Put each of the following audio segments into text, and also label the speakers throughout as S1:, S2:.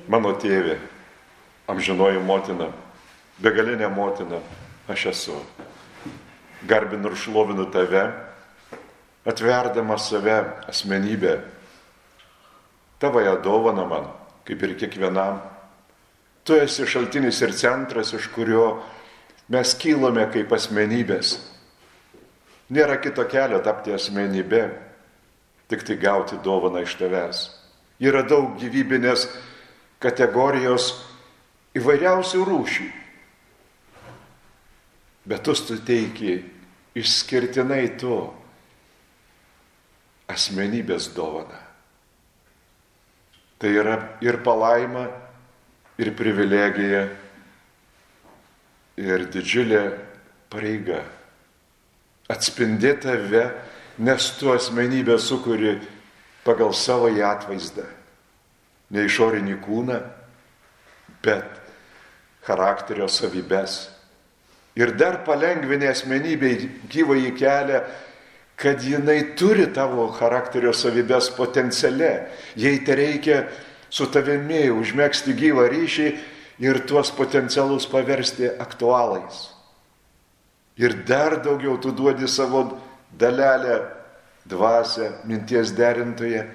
S1: Mano tėvė, amžinoji motina, begalinė motina, aš esu. Garbinu ir šlovinu tave, atverdamas save asmenybę. Tavąją dovaną man, kaip ir kiekvienam. Tu esi šaltinis ir centras, iš kurio mes kylame kaip asmenybės. Nėra kito kelio tapti asmenybė, tik tai gauti dovaną iš tavęs. Yra daug gyvybinės kategorijos įvairiausių rūšių. Bet tu suteiki išskirtinai tu asmenybės dovaną. Tai yra ir palaima, ir privilegija, ir didžiulė pareiga. Atspindėti tave, nes tu asmenybę sukuri pagal savo atvaizdą. Ne išorinį kūną, bet charakterio savybės. Ir dar palengvinė asmenybei gyvąjį kelią, kad jinai turi tavo charakterio savybės potenciale. Jei te reikia su tavimi užmegzti gyvą ryšį ir tuos potencialus paversti aktualais. Ir dar daugiau tu duodi savo dalelę, dvasią, minties derintoje,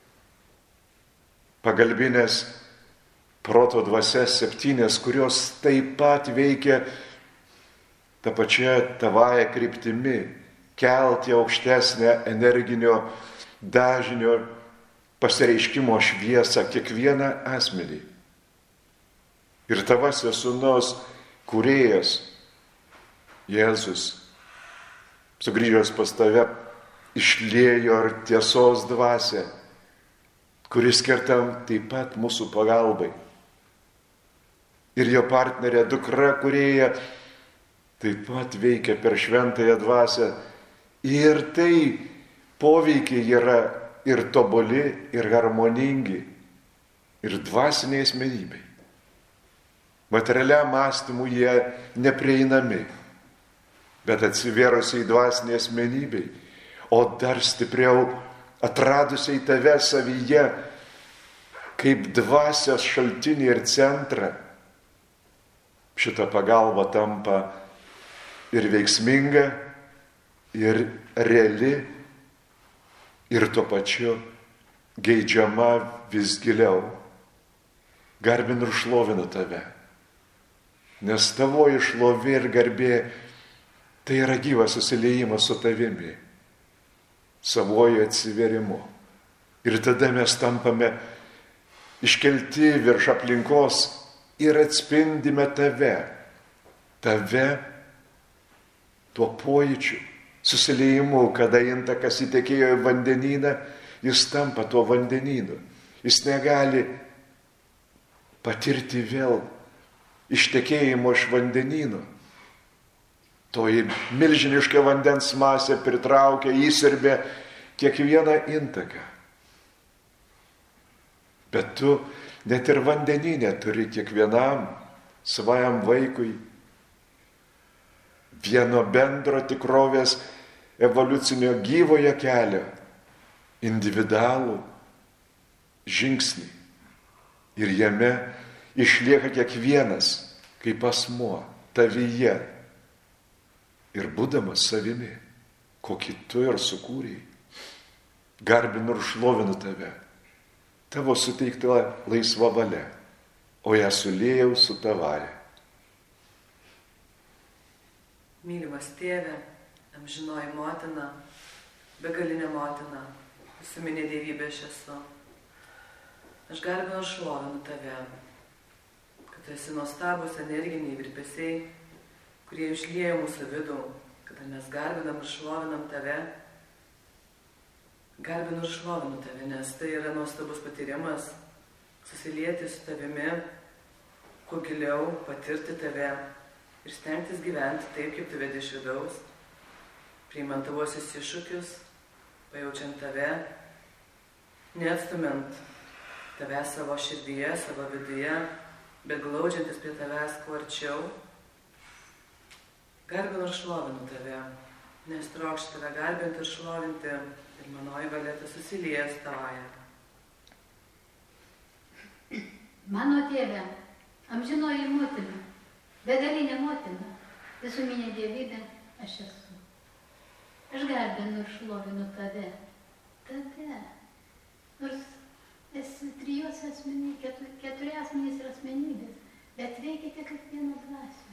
S1: pagalbinės proto dvasias 7, kurios taip pat veikia tą pačią tavąją kryptimi, kelti aukštesnę energinio dažnio pasireiškimo šviesą kiekvieną asmenį. Ir tavasis sūnus, kūrėjas, Jėzus, sugrįžęs pas tave, išliejo ir tiesos dvasią, kuris skirta taip pat mūsų pagalbai. Ir jo partnerė, dukra, kūrėja, taip pat veikia per šventąją dvasią. Ir tai poveikiai yra ir tobuli, ir harmoningi, ir dvasiniai asmenybei. Materialiam mąstymui jie neprieinami, bet atsivėrusiai dvasiniai asmenybei, o dar stipriau atradusiai tave savyje kaip dvasios šaltinį ir centrą. Šita pagalba tampa ir veiksminga, ir reali, ir tuo pačiu geidžiama vis giliau. Garbinu ir šlovinu tave, nes tavoji šlovė ir garbė tai yra gyvas susiliejimas su tavimi, savojo atsivėrimu. Ir tada mes tampame iškelti virš aplinkos ir atspindime tave tuo pojūčiu, susiliejimu, kada intakas įtekėjo į vandenyną, jis tampa tuo vandenynu. Jis negali patirti vėl ištekėjimo iš vandenyno. Toji milžiniška vandens masė pritraukia, įsirbė kiekvieną intaką. Bet tu net ir vandenyne turi kiekvienam savajam vaikui vieno bendro tikrovės evoliucinio gyvojo kelio, individualų žingsnį. Ir jame išlieka kiekvienas kaip asmuo tavyje. Ir būdamas savimi, kokį tu ir sukūrei, garbinu ir šlovinu tave, tavo suteikta laisva valia, o ją suliejau su tavąja.
S2: Mylimas tėve, amžinoji motina, begalinė motina, visuminė dievybė aš esu. Aš garbinu ir šlovinu tave, kad tu esi nuostabus energiniai virpesiai, kurie išlieja mūsų vidų, kada mes garbinam ir šlovinam tave. Garbinu ir šlovinu tave, nes tai yra nuostabus patyrimas, susilieti su tavimi, kuo giliau patirti tave ir stengtis gyventi taip, kaip tu vedi iš vidaus, priimant tavosius iššūkius, pajaučiant tave, neatstumint tave savo širdyje, savo viduje, bet glaudžiantis prie tavęs kuo arčiau. Garbinu ir šlovinu tave, nes trokšti tave garbinti ir šlovinti, ir manoji valia susilieja su tavąja.
S3: Mano tėve, amžinoji motina, begalinė motina, visuminė dievybė aš esu. Aš garbinu ir šlovinu tave. Tave. Nors esi trijose asmenybės, keturi asmenys ir asmenybės, bet veikite kaip viena dvasia.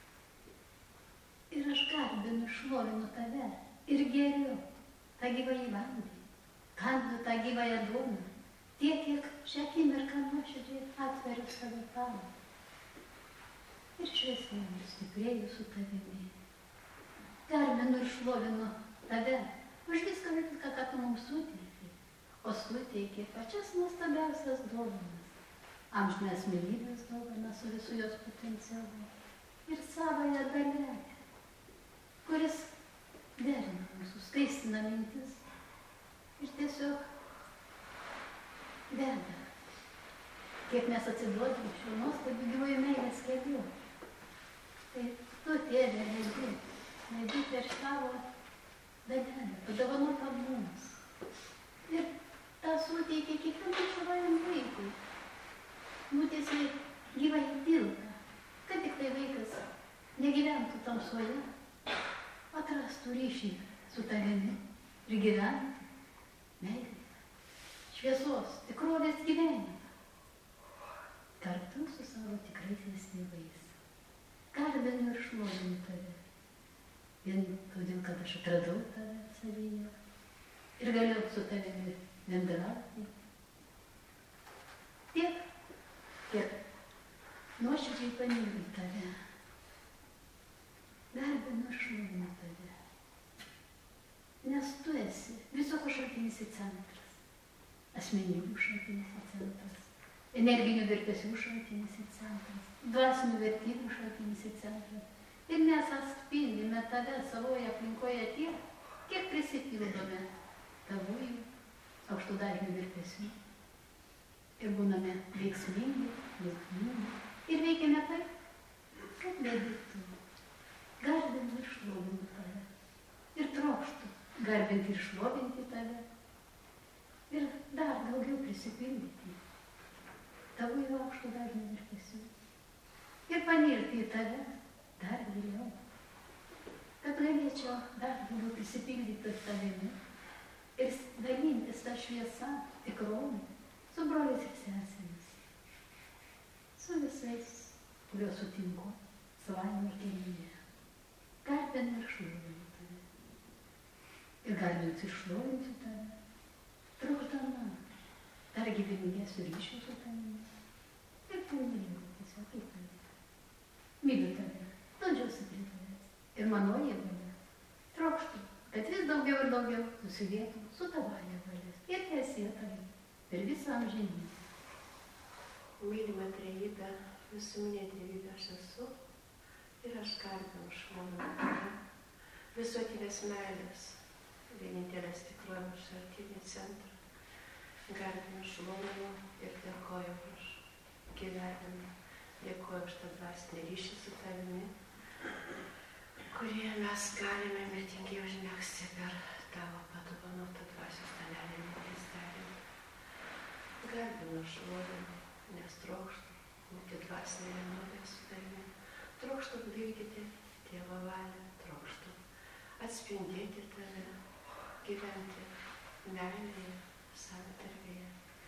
S3: Ir aš garbinu ir šlovinu tave. Ir geriu tą gyvąjį vandenį, kandu tą gyvąją duoną. Tiek, kiek šią akimirką nuoširdžiai atveriu save tau. Ir šviesėju ir stiprėju su tavimi. Garbinu ir šlovinu tave už viską, ką tu mums suteiki. O suteiki pačias nuostabiausias dovanas. Amžiną asmenybės dovaną su visu jos potencialu. Ir savąją dalelę, kuris derina mūsų, skaistina mintis. Ir tiesiog veda, kiek mes atsiduodam šių nuostabių gyvųjų meilės kelių. Tai tu, tėve, leidi per tavo dalelę, padovanotą mums. Ir tą suteikė kiekvienam savajam vaikui. Nutiesė gyvąjį tiltą, kad tik tai vaikas negyventų tamsoje, atrastų ryšį su tavimi ir gyventų meilėje. Šviesos, tikrovės gyvenimą, kartu su savo tikraisiais tėvais. Garbinu ir šlovinu tave. Vien todėl, kad aš atradau tave savyje ir galiu su tavimi bendrauti. Tiek, kiek nuoširdžiai pamyliu tave. Garbinu ir šlovinu tave. Nes tu esi viso ko šaltinis į centrą. Asmenybių šaltinis į centras, energinių virpesių šaltinis į centras, dvasinių vertybių šaltinis į centras. Ir mes atspindime tave savoje aplinkoje tiek, kiek prisipildome tavųjų aukštų dažnių virpesių. Ir būname veiksmingi, ir veikiame taip, kaip vedi tu. Garbinu ir šlovinu tave. Ir trokštu garbinti ir šlovinti tave. Ir dar daugiau prisipildyti tavųjų aukštų dažnių virpesių. Ir panirti į tave dar giliau, kad galėčiau dar daugiau prisipildyti tavimi ir dalintis tą šviesą, tikrovę, su broliais ir sesėmis, su visais, kuriuos sutinku savajame kelyje. Garbinu ir šlovinu tave. Ir garbinsiu ir šlovinsiu tave. Trokšdama dar gyvenimėsiu ryšio su tavimi. Ir myliu tiesiog kaip tave. Myliu tave, meldžiuosi prie tavęs. Ir mano jėgoje trokštu, kad vis daugiau ir daugiau susilietų su tavąja valia. Ir teesie tave per visą amžinybę.
S4: Mylima trejybė, visuminė dievybė aš esu. Ir aš garbinu šlovinu tave. Visuotinės meilės. Vienintelės tikrovė šaltinį centrą. Garbinu, šlovinu ir dėkoju už gyvenimą. Dėkoju už tą dvasinį ryšį su tavimi, kurį mes galime mirtingai užmegzti per tavo padovanotą dvasios dalelę minties darinį. Garbinu, šlovinu, nes trokštu būti dvasinė vienovė su tavimi. Trokštu vykdyti Tėvo valią, trokštu atspindėti tave, gyventi meilėje, santarbėje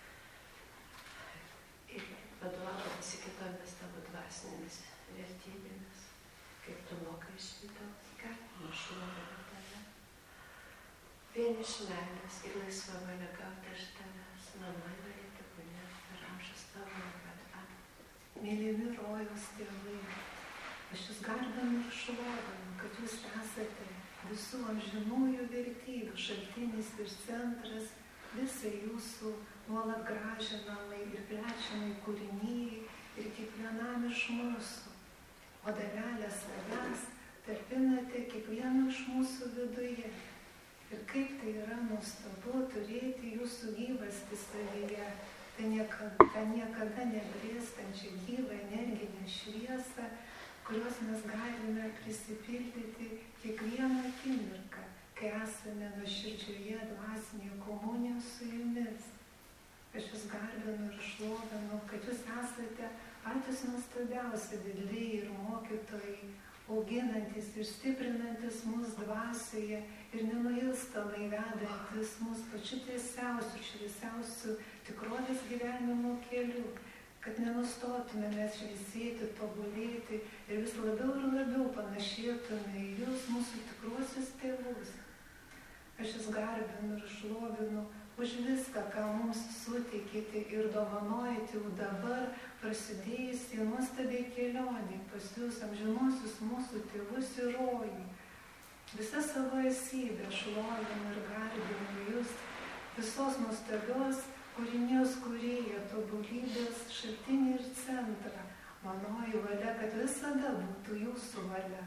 S4: ir vadovautis kitomis tavo dvasinėmis vertybėmis, kaip tu mokai iš vidaus, garbinu, šlovinu tave. Vien iš meilės ir laisva valia gauti iš tavęs, mano valia tebūnie per amžius tavo valia.
S5: Mylimi rojaus tėvai, aš jūs garbinu ir šlovinu, kad jūs esate visų amžinųjų vertybių šaltinis ir centras visai jūsų nuolat gražinamai ir plečiamai kūrinyjai ir kiekvienam iš mūsų. O dalelę savęs talpinate kiekvieno iš mūsų viduje. Ir kaip tai yra nuostabu turėti jūsų gyvastį savyje, tą niekada neblėstančią gyvą energinę šviesą, kurios mes galime prisipildyti kiekvieną akimirką, kai esame nuoširdžioje dvasinėje komunijoje su jumis. Aš jūs garbinu ir šlovinu, kad jūs esate patys nuostabiausi vedliai ir mokytojai, auginantis ir stiprinantis mus dvasioje ir nenuilstamai vedantis mus pačiu tiesiausiu, šviesiausiu tikrovės gyvenimo keliu, kad nenustotume mes šviesėti, tobulėti ir vis labiau panašėtume į jūs, mūsų tikruosius tėvus. Aš jūs garbinu ir šlovinu už viską, ką mums suteikėte ir dovanojate jau dabar prasidėjusi nuostabiai kelionė pas jūs amžinuosius mūsų tėvus į rojų. Visą savo esybę šlovinu ir garbinu jūs, visos nuostabios kūrinijos kūrėjo, tobulybės šaltinį ir centrą. Manoji valia, kad visada būtų jūsų valia.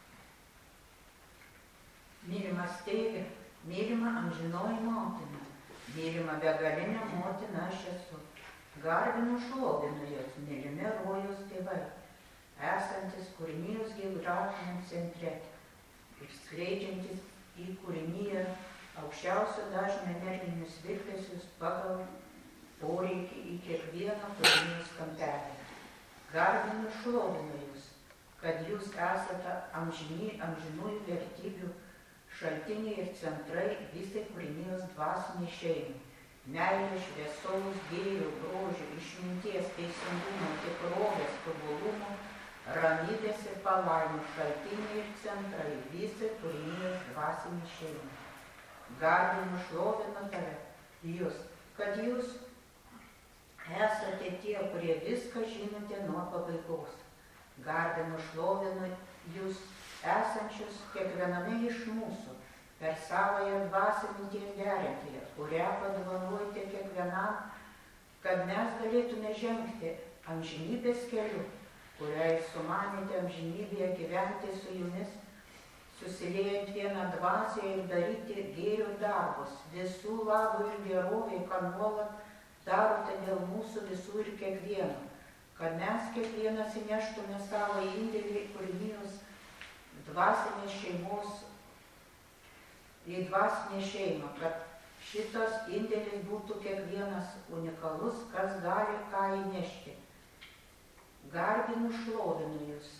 S6: Mylimas tėve, mylima amžinoji motina, mylima begalinė motina aš esu. Garbinu šlovinu jūs, mylimi rojos tėvai, esantis kūrinijos geografiniam centre ir skleidžiantis į kūriniją aukščiausio dažnio energinius virpesius pagal poreikį į kiekvieną kūrinijos kampelį. Garbinu šlovinu jūs, kad jūs esate amžinųjų vertybių šaltiniai ir centrai visai kūrinijos dvasiniai šeimai. Meilė, šviesaus, gėrio, grožio, išminties, teisingumo, tikrovės, tobulumo, ramybės ir palaimų šaltiniai ir centrai visai kūrinijos dvasiniai šeimai. Garbinu šlovinu tave, jūs, kad jūs esate tie, kurie viską žinote nuo pabaigos. Garbinu šlovinu jūs esančius kiekviename iš mūsų per savąją dvasinį derintį, kurią padovanojate kiekvienam, kad mes galėtume žengti amžinybės keliu, kuriai sumanėte amžinybėje gyventi su jumis, susiliejant vieną dvasią ir daryti gėrio darbus, visų labų ir gerovai, kad nuolat darote dėl mūsų visų ir kiekvieno, kad mes kiekvienas įneštume savo indėlį kūrinijos dvasinės šeimos į dvasinę šeimą, kad šitas indėlis būtų kiekvienas unikalus, kas gali ką įnešti. Garbinu šlovinu jūs,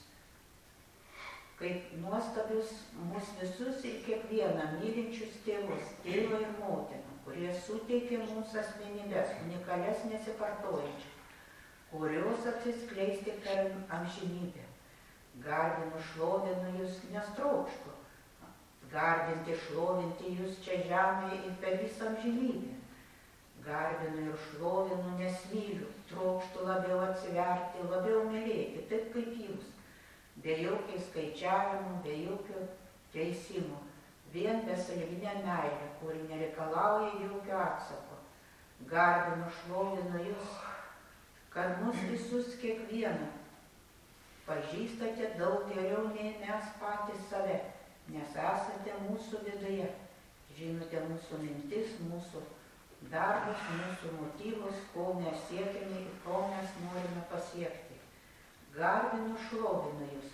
S6: kaip nuostabius mus visus ir kiekvieną mylinčius tėvus, tėvą ir motiną, kurie suteikė mums asmenybės, unikalias nesikartojančias, kurios atsiskleisti per amžinybę. Garbinu šlovinu jūs, nes trokštu garbinti, šlovinti jūs čia žemėje ir per visą amžinybę. Garbinu ir šlovinu, nes myliu, trokštu labiau atsiverti, labiau mylėti, taip kaip jūs. Be jokio skaičiavimo, be jokio teisimo, vien besalginė meilė, kuri nereikalauja jokio atsako. Garbinu, šlovinu jūs, kad mus visus kiekvieną pažįstate daug geriau nei mes patys save, nes esate mūsų viduje, žinote mūsų mintis, mūsų darbus, mūsų motyvus, ko mes siekiame ir ko mes norime pasiekti. Garbinu, šlovinu jūs.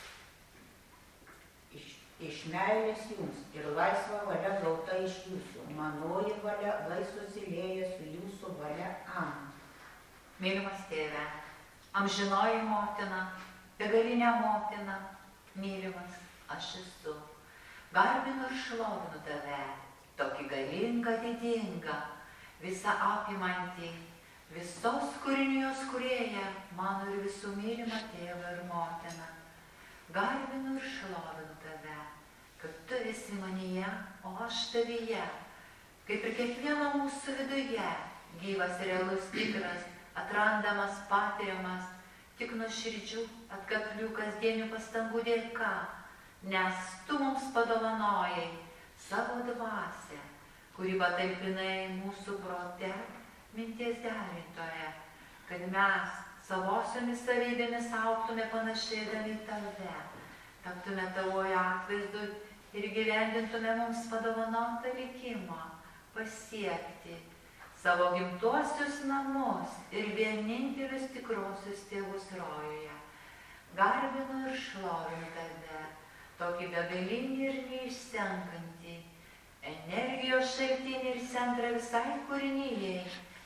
S6: Iš meilės jums ir laisva valia gauta iš jūsų. Manoji valia lai susilieja su jūsų valia. Amen.
S7: Mylimas tėve, amžinoji motina, begalinė motina, mylimas aš esu. Garbinu ir šlovinu tave, tokį galingą, didingą, visą apimantį, visos kūrinijos kūrėją, mano ir visų mylimą tėvą ir motiną. Garbinu ir šlovinu tave, kad tu esi manyje, o aš tavyje, kaip ir kiekvieno mūsų viduje, gyvas, realus, tikras, atrandamas, patiriamas, tik nuoširdžių, atkaklių, kasdienių pastangų dėka, nes tu mums padovanojai savo dvasią, kuri patalpinai mūsų prote, minties derintoje, kad mes savosiomis savybėmis augtume panašėdami į tave, taptume tavoje atvaizdu ir gyvendintume mums padovanotą likimą, pasiekti savo gimtuosius namus ir vienintelius tikrosius tėvus rojuje. Garbinu ir šlovinu tave, tokį begalinį ir neišsenkantį, energijos šaltinį ir centrą visai kūrinijai,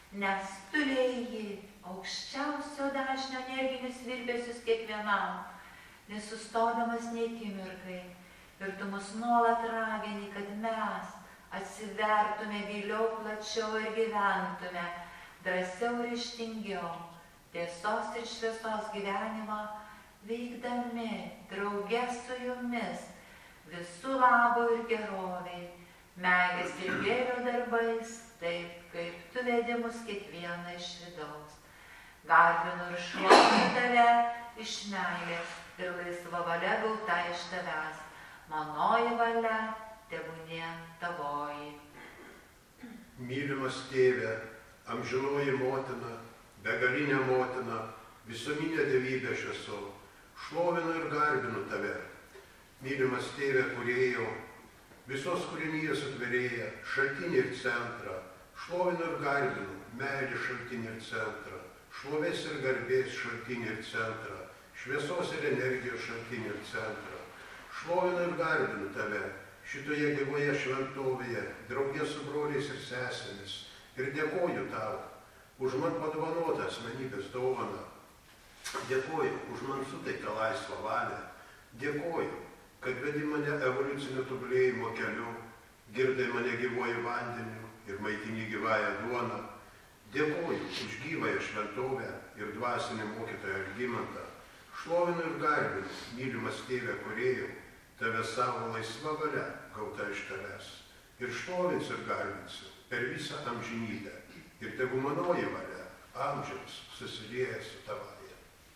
S7: nes tu lieji aukščiausio dažnio energinius virpesius kiekvienam, nesustodamas nei akimirkai. Ir tu mus nuolat ragini, kad mes atsivertume giliau, plačiau ir gyventume drąsiau ir ryžtingiau tiesos ir šviesos gyvenimą, veikdami drauge su jumis visų labo ir geroviai, meilės ir gėrio darbais, taip kaip tu vedi mus kiekvieną iš vidaus. Garbinu ir šlovinu tave iš meilės ir laisva valia gauta iš tavęs. Manoji valia tebūnie tavoji.
S8: Mylimas tėve, amžinoji motina, begalinė motina, visuminė dievybė aš esu, šlovinu ir garbinu tave. Mylimas tėve kūrėjau, visos kūrinijos atvėrėja, šaltinį ir centrą, šlovinu ir garbinu, meilį šaltinį ir centrą, šlovės ir garbės šaltinį ir centrą, šviesos ir energijos šaltinį ir centrą. Šlovinu ir garbinu tave šitoje gyvoje šventovėje, draugė su broliais ir sesėmis, ir dėkoju tau už man padovanotą asmenybės dovaną. Dėkoju už man suteiktą laisvą valią. Dėkoju, kad vedi mane evoliucinio tobulėjimo keliu, girdai mane gyvuoju vandeniu ir maitini gyvąją duoną. Dėkoju už gyvąją šventovę ir dvasinį mokytoją Algimantą. Šlovinu ir garbinu, mylimas tėve kūrėjau, tave savo laisva valia gauta iš tavęs. Ir šlovinsiu ir garbinsiu per visą amžinybę. Ir tegu manoji valia amžiams susilieja su tavaja.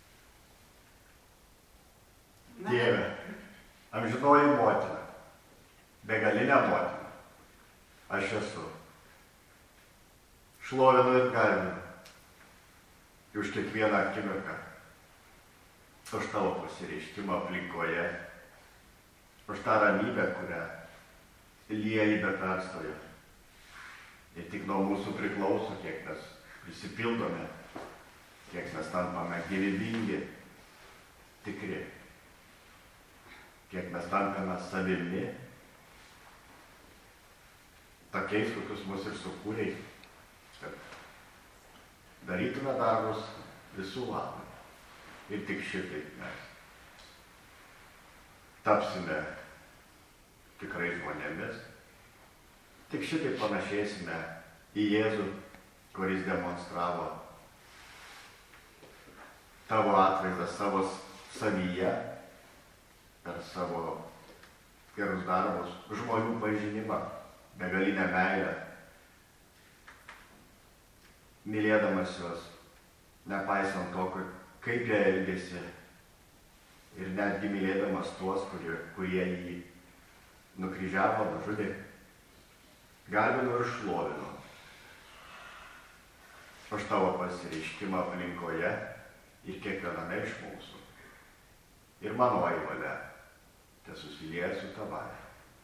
S9: Dieve, amžinoji motina, begalinė motina, aš esu. Šlovinu ir garbinu už kiekvieną akimirką, už tavo pasireiškimą aplinkoje, už tą ramybę, kurią lieji be perstojo. Ir tik nuo mūsų priklauso, kiek mes prisipildome, kiek mes tampame gyvybingi, tikri, kiek mes tampame savimi, tokiais, kokius mus ir sukūrei, kad darytume darbus visų labui. Ir tik šitaip mes tapsime tikrai žmonėmis, tik šitaip panašėsime į Jėzų, kuris demonstravo tavo atvaizdą savo savyje, per savo gerus darbus, žmonių pažinimą, begalinę meilę, mylėdamas juos, nepaisant to, kaip jie elgėsi, ir netgi mylėdamas tuos, kurie jį nukryžiavo, nužudė. Garbinu ir šlovinu už tavo pasireiškimą aplinkoje ir kiekviename iš mūsų. Ir manoji valia te susilieja su tavąja.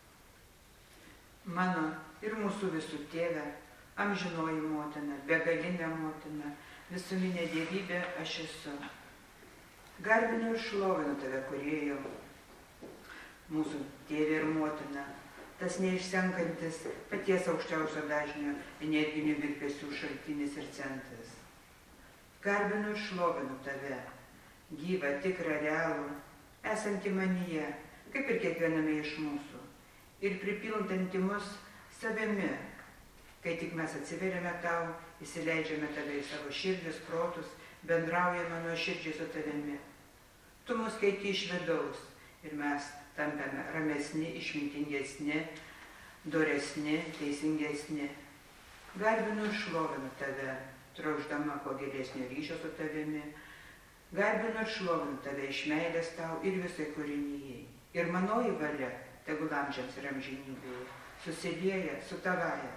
S6: Mano ir mūsų visų tėve, amžinoji motina, begalinė motina, visuminė dievybė aš esu. Garbinu ir šlovinu tave, kūrėjau, mūsų tėvė ir motina, tas neišsenkantis paties aukščiausio dažnio energinių virpesių šaltinis ir centras. Garbinu ir šlovinu tave, gyvą, tikrą, realų, esantį manyje, kaip ir kiekviename iš mūsų, ir pripildantį mus savimi, kai tik mes atsiveriame tau, įsileidžiame tave į savo širdis, protus, bendraujame nuoširdžiai su tavimi. Tu mus keiti iš vidaus ir mes tampame ramesni, išmintingesni, doresni, teisingesni. Garbinu ir šlovinu tave, trokšdama kuo gilesnio ryšio su tavimi. Garbinu ir šlovinu tave iš meilės tau ir visai kūrinijai. Ir manoji valia, tegul amžiams ir amžinybėje, susilieja su tavaja.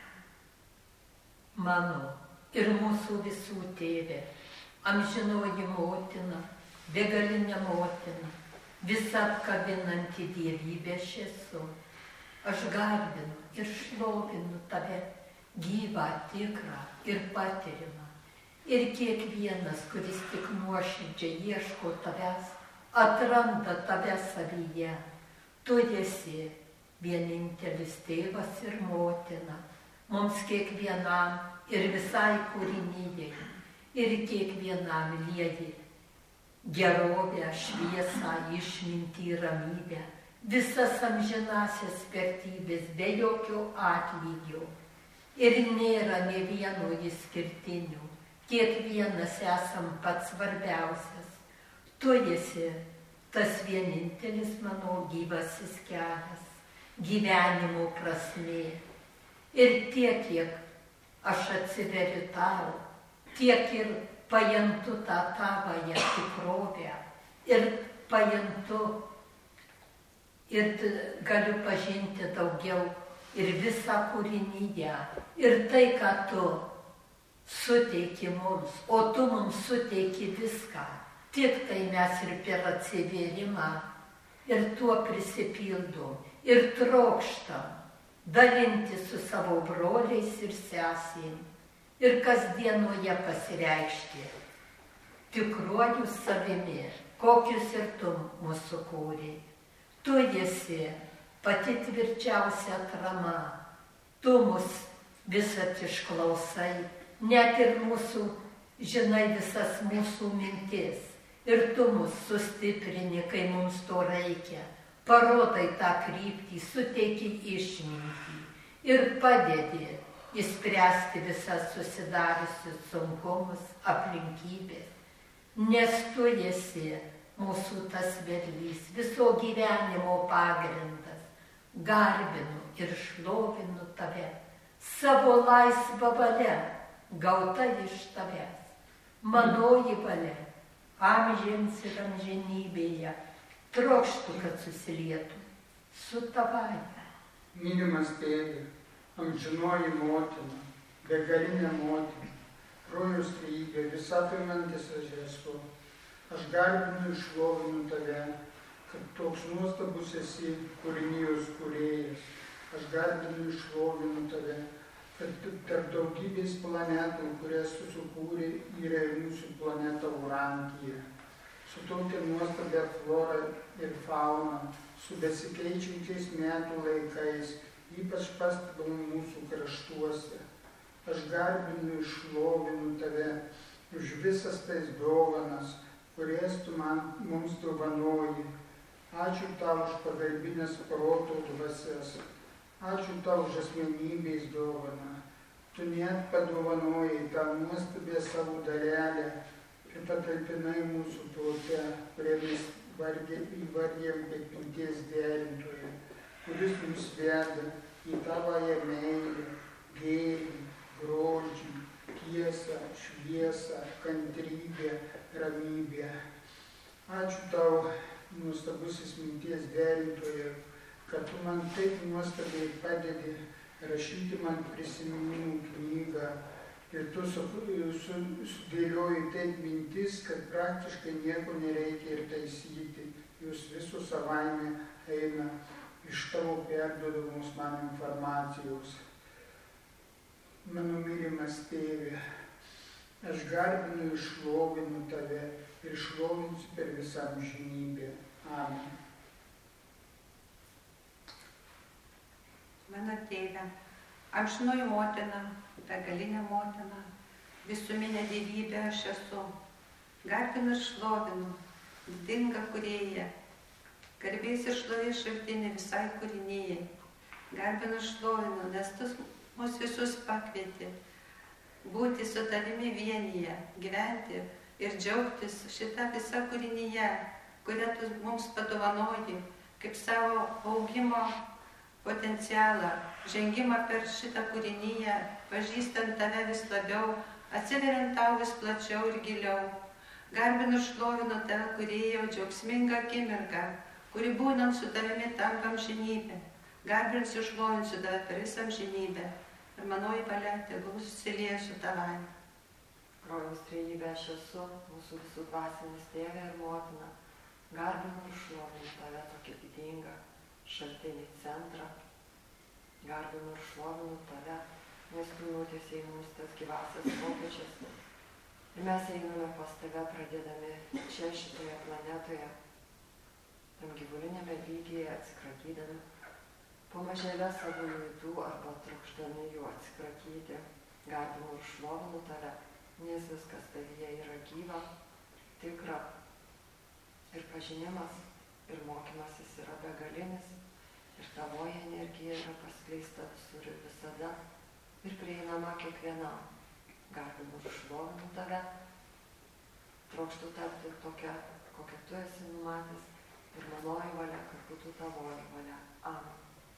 S10: Mano ir mūsų visų tėvė, amžinoji motina, begalinė motina, visą apkabinanti dievybė aš esu. Aš garbinu ir šlovinu tave, gyvą, tikrą ir patirimą. Ir kiekvienas, kuris tik nuoširdžiai ieško tavęs, atranda tave savyje. Tu esi vienintelis tėvas ir motina, mums kiekvienam ir visai kūrinijai, ir kiekvienam lieji gerovę, šviesą, išmintį, ramybę, visas amžinasias vertybės be jokio atlygio. Ir nėra nė vieno išskirtinių, kiekvienas esam pats svarbiausias. Tu esi tas vienintelis mano gyvasis kelias, gyvenimo prasmė. Ir tiek, kiek aš atsiveriu tau, tiek ir pajuntu tą tavąją tikrovę. Ir pajuntu ir galiu pažinti daugiau ir visą kūrinyje. Ir tai, ką tu suteiki mums, o tu mums suteiki viską. Tik tai mes ir per atsivėrimą ir tuo prisipildom ir trokštam dalinti su savo broliais ir sesėm ir kasdienoje pasireikšti tikruoju savimi, kokius ir tu mūsų kūrei. Tu esi pati tvirčiausia atrama, tu mus visat išklausai, net ir mūsų, žinai visas mūsų mintis. Ir tu mus sustiprini, kai mums to reikia, parodai tą kryptį, suteiki išmintį ir padedi įspręsti visas susidariusius sunkumus, aplinkybės. Nes tu esi mūsų tas vedlys, viso gyvenimo pagrindas. Garbinu ir šlovinu tave, savo laisvą valią, gauta iš tavęs. Manoji valia, amžiams ir amžinybėje, trokštų, kad susilietų su tavaja.
S11: Mylimas tėve, amžinoji motina, begalinė motina, rojaus trejybė, visapimantis aš esu. Aš garbinu ir šlovinu tave, kad toks nuostabus esi kūrinijos kūrėjas. Aš garbinu ir šlovinu tave, kad tarp daugybės planetų, kurias tu sukūrė, yra ir mūsų planeta Urantija. Su tokia nuostabia flora ir fauna, su besikeičiančiais metų laikais, ypač pastebam mūsų kraštuose. Aš garbinu ir šlovinu tave už visas tais dovanas, kurias tu mums dovanoji. Ačiū tau už pagalbinės proto dvasias. Ačiū tau už asmenybės dovaną. Tu net padovanojai tą nuostabę savo dalelę ir patalpinai mūsų prote, kurią mes įvardėm kaip minties derintoją, kuris mus veda į tavąją meilę, gėrį, grožį, tiesą, šviesą, kantrybę, ramybę. Ačiū tau, nuostabusis minties derintoja, kad tu man taip nuostabiai padedi rašyti man prisiminimų knygą ir tu sudėlioji taip mintis, kad praktiškai nieko nereikia ir taisyti. Jūs visus savaime eina iš tavo perduodamos man informacijos. Mano mylimas tėve, aš garbinu ir šlovinu tave ir šlovinsiu per visą amžinybę. Amen.
S7: Mano tėve, amžinoji motina, begalinė motina, visuminė dievybė aš esu. Garbinu ir šlovinu, didingą kūrėją, garbės ir šlovės šaltinį visai kūrinijai. Garbinu ir šlovinu, nes tu mus visus pakvieti būti su tavimi vienyje, gyventi ir džiaugtis šitą visą kūrinyje, kurią tu mums padovanoji, kaip savo augimo potencialą, žengimą per šitą kūrinyje, pažįstant tave vis labiau, atsiveriant tau vis plačiau ir giliau. Garbinu ir šlovinu tave, kūrėjo, džiaugsmingą akimirką, kuri būnant su tavimi tampa amžinybė. Garbinsiu ir šlovinsiu tave per visą amžinybę. Ir manoji valia tegul susilieja su tavai.
S12: Rojaus trejybė aš esu, mūsų visų dvasinis tėvė ir motina. Garbinu ir šlovinu tave tokį didingą šaltinį centrą. Garbinu ir šlovinu tave, nes tu nutiesiai mums tas gyvasias kopėčias. Ir mes einame pas tave, pradėdami čia šitoje planetoje, tam gyvulinėme lygyje atsikratydami, pamažėlę savo laidų arba trokšdami jų atsikratyti, garbinu ir šlovinu tave, nes viskas tavyje yra gyva, tikra ir pažinimas, ir mokymasis yra begalinis, ir tavoji energija yra paskleista visur ir visada, ir prieinama kiekvienam. Garbinu ir šlovinu tave, trokštu tapti tokia, kokia tu esi numatęs, ir manoji valia, kad būtų tavoji valia. Amen.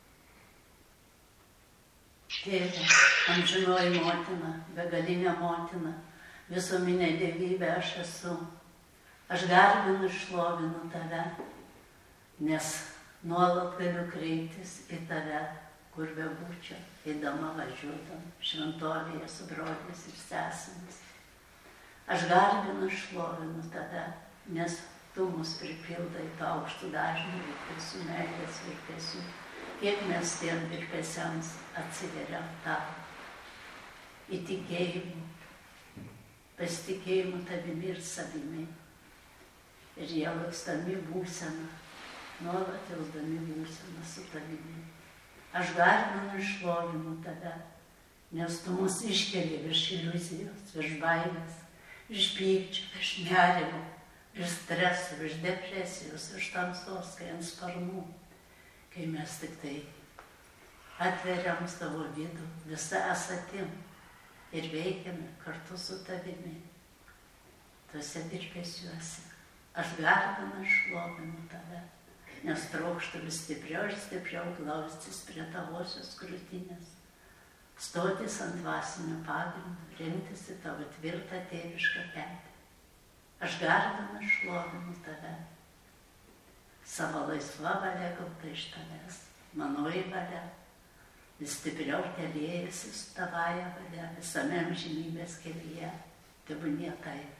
S13: Tėve, amžinoji motina, begalinė motina, visuominė dievybė aš esu. Aš garbinu ir šlovinu tave, nes nuolat galiu kreiptis į tave, kur bebūčiau, eidama važiuodama, šventovėje su broliais ir sesėmis. Aš garbinu ir šlovinu tave, nes tu mus pripildai to aukštų dažnių virpesių, meilės virpesių. Kiek mes tiem virpesiams atsiveriam tau. Įtikėjimu, pasitikėjimu tavimi ir savimi. Ir jie lakstami būseną, nuolat jausdami būseną su tavimi. Aš garbinu ir šlovinu tave, nes tu mus iškeli virš iliuzijos, virš baimės, virš pykčio, virš nerimo, virš streso, virš depresijos, virš tamsos, kai ant sparnų, kai mes tik tai atveriam savo vidų visą esatim ir veikiame kartu su tavimi tuose virpesiuose. Aš garbinu ir šlovinu tave, nes trokštu vis stipriau ir stipriau glaustis prie tavosios krūtinės, stotis ant dvasinio pagrindo, remtis į tavo tvirtą tėvišką petį. Aš garbinu ir šlovinu tave, savo laisva valia gauta iš tavęs, manoji valia, vis stipriau telėjasi su tavaja valia, visame amžinybės kelyje, tebūnie taip.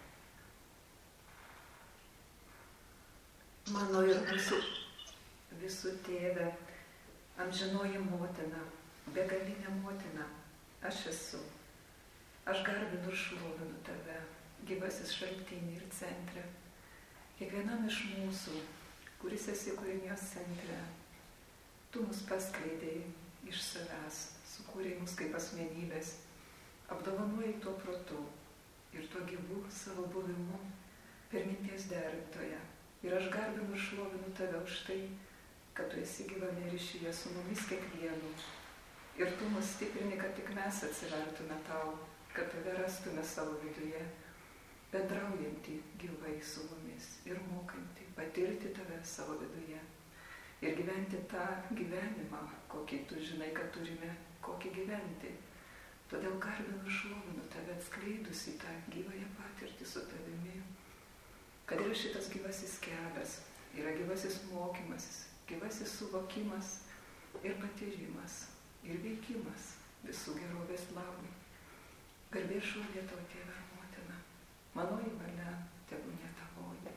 S5: Mano ir visų tėve, amžinoji motina, begalinė motina, aš esu. Aš garbinu ir šlovinu tave, gyvasis šaltinį ir centre. Kiekvienam iš mūsų, kuris esi kūrinijos centre, tu mus paskleidėjai iš savęs, sukūrėjai mus kaip asmenybės, apdovanojai tuo protu ir tuo gyvu savo buvimu per minties derintoje. Ir aš garbinu ir šlovinu tave už tai, kad tu esi gyvame ryšyje su mumis kiekvienu. Ir tu mus stiprini, kad tik mes atsivertume tau, kad tave rastume savo viduje, bendraujantį gyvai su mumis ir mokantį patirti tave savo viduje. Ir gyventi tą gyvenimą, kokį tu žinai, kad turime, kokį gyventi. Todėl garbinu ir šlovinu tave atskleidusi tą gyvąją patirtį su tavimi. Kad yra šitas gyvasis kelias, yra gyvasis mokymasis, gyvasis suvokimas ir patyrimas ir veikimas visų gerovės labui. Garbė šlovė tau, tėve ir motina, manoji valia tebūnie tavoji.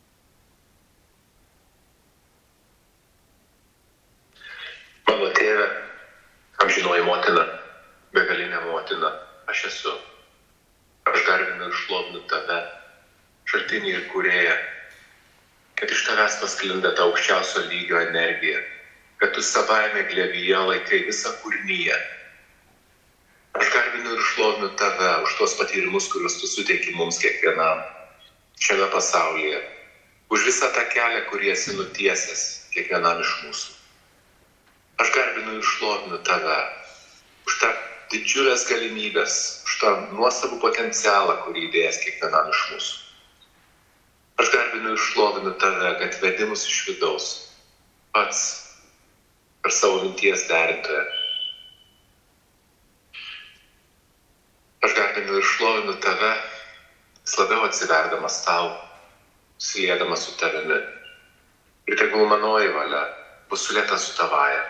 S14: Mano tėve, amžinoji motina, begalinė motina, aš esu. Aš garbinu ir šlovinu tave, šaltinį ir kūrėją, kad iš tavęs pasklinda ta aukščiausio lygio energija, kad tu savaime glėbyje laikai visą kūrinyje. Aš garbinu ir šlovinu tave už tuos patyrimus, kuriuos tu suteiki mums kiekvienam šiame pasaulyje, už visą tą kelią, kurį esi nutiesęs kiekvienam iš mūsų. Aš garbinu ir šlovinu tave už tą didžiulės galimybės, už tą nuostabų potencialą, kurį įdėjęs kiekvienam iš mūsų. Aš garbinu ir šlovinu tave, kad vedi mus iš vidaus, pats per savo minties derintoją. Aš garbinu ir šlovinu tave, vis labiau atsiverdamas tau, susiliedamas su tavimi. Ir tegul manoji valia bus sulieta su tavaja.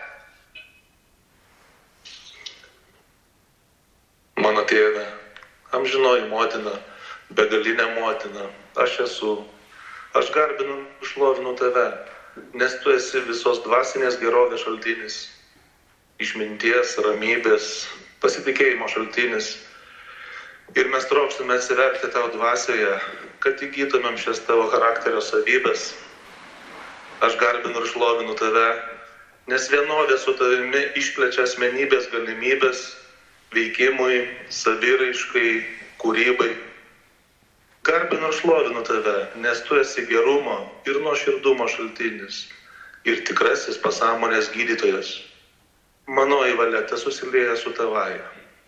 S15: Mano tėve, amžinoji motina, begalinė motina, aš esu. Aš garbinu ir šlovinu tave, nes tu esi visos dvasinės gerovės šaltinis, išminties, ramybės, pasitikėjimo šaltinis. Ir mes trokštame atsiverti tau dvasioje, kad įgytumėm šias tavo charakterio savybės. Aš garbinu ir šlovinu tave, nes vienovė su tavimi išplečia asmenybės galimybės veikimui, saviraiškai, kūrybai. Garbinu ir šlovinu tave, nes tu esi gerumo ir nuoširdumo šaltinis ir tikrasis pasąmonės gydytojas. Manoji valia tesusilieja su tavaja.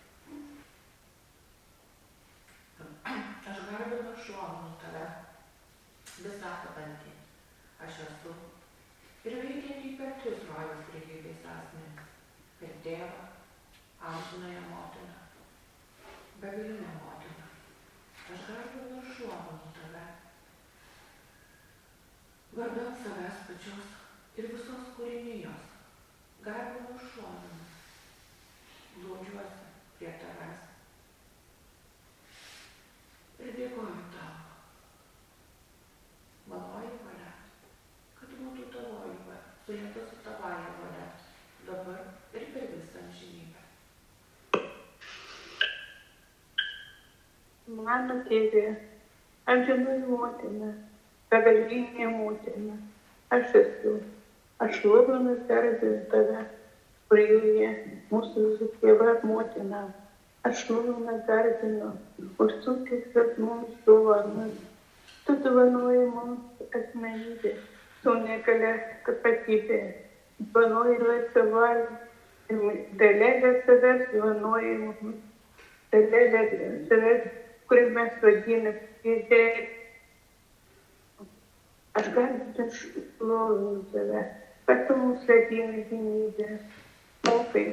S6: Aš garbinu ir šlovinu tave, visą apantį. Aš esu ir veikiantį per tris rojaus trejybės asmenis, per tėvą, amžinąją motiną, begalinę motiną. Aš garbinu ir šlovinu tave, vardan savęs pačios ir visos kūrinijos. Garbinu ir šlovinu, glaudžiuosi prie tavęs ir dėkoju tau. Manoji valia, kad būtų tavoji valia, sulieta su tavaja valia, dabar ir per visą amžinybę.
S16: Mano tėvė, amžinoji motina, begalinė motina, aš esu, aš šlovinu ir garbinu tave, kurioje mūsų visų tėvą ir motina. Aš šlovinu ir garbinu už suteiktas mums dovanas. Tu dovanoji mums asmenybę, su negalia tapatybė, dovanoji laisvą valią ir dalelę savęs dovanoji mums, dalelę savęs, kurį mes vadiname dėdė. Aš garbinu ir šlovinu tave, kad tu mums vadini vienybę, mokai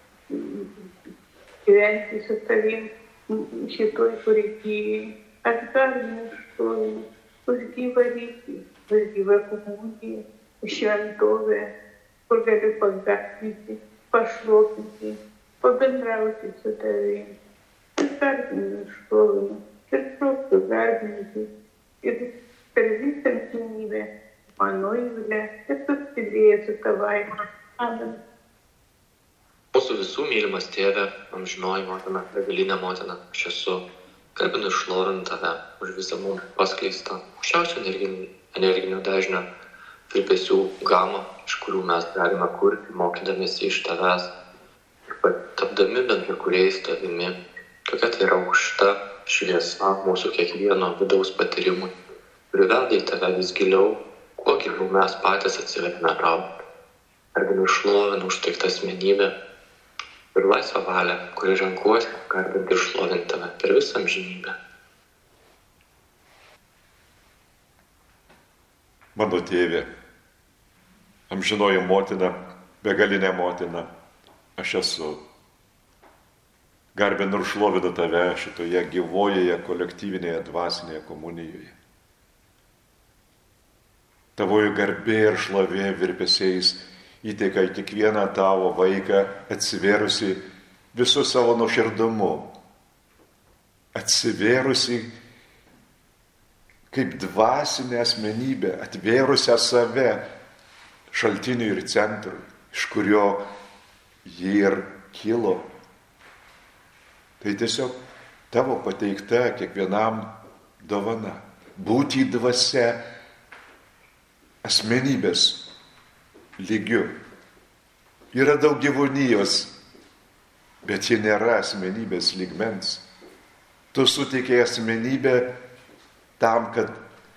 S16: gyventi su tavim šitoj kūrėjai. Aš garbinu ir šlovinu už gyvą rytį, už gyvą komuniją, šventovę, kur galiu pagarbinti, pašlovinti, pabendrauti su tavim. Aš garbinu ir šlovinu ir trokštu garbinti ir per visą amžinybę manoji valia tesusilieja su tavaja. Amen.
S17: Mūsų visų mylimas tėve, amžinoji motina, begalinė motina, aš esu, garbinu ir šlovinu tave už visą mums paskleistą aukščiausio energinio dažnio virpesių gamą, iš kurių mes galime kurti, mokydamiesi iš tavęs ir tapdami bendrakūrėjais tavimi. Tokia tai yra aukšta šviesa mūsų kiekvieno vidaus patyrimui, kuri veda į tave vis giliau, kuo giliau mes patys atsiveriame tau. Garbinu ir šlovinu už teiktą asmenybę ir laisvą valią, kuri renkuosi garbinti ir šlovinti tave per visą amžinybę.
S1: Mano tėvė, amžinoji motina, begalinė motina, aš esu. Garbinu ir šlovinu tave šitoje gyvojoje kolektyvinėje dvasinėje komunijoje. Tavoji garbė ir šlovė virpesiais įteikia į kiekvieną tavo vaiką, atsivėrusi visų savo nuoširdumu, atsivėrusi kaip dvasinė asmenybė, atvėrusią save šaltiniui ir centrui, iš kurio jį ir kilo. Tai tiesiog tavo pateikta kiekvienam dovana. Būti dvasia asmenybės lygiu. Yra daug gyvūnijos, bet ji nėra asmenybės lygmens. Tu suteikei asmenybę tam, kad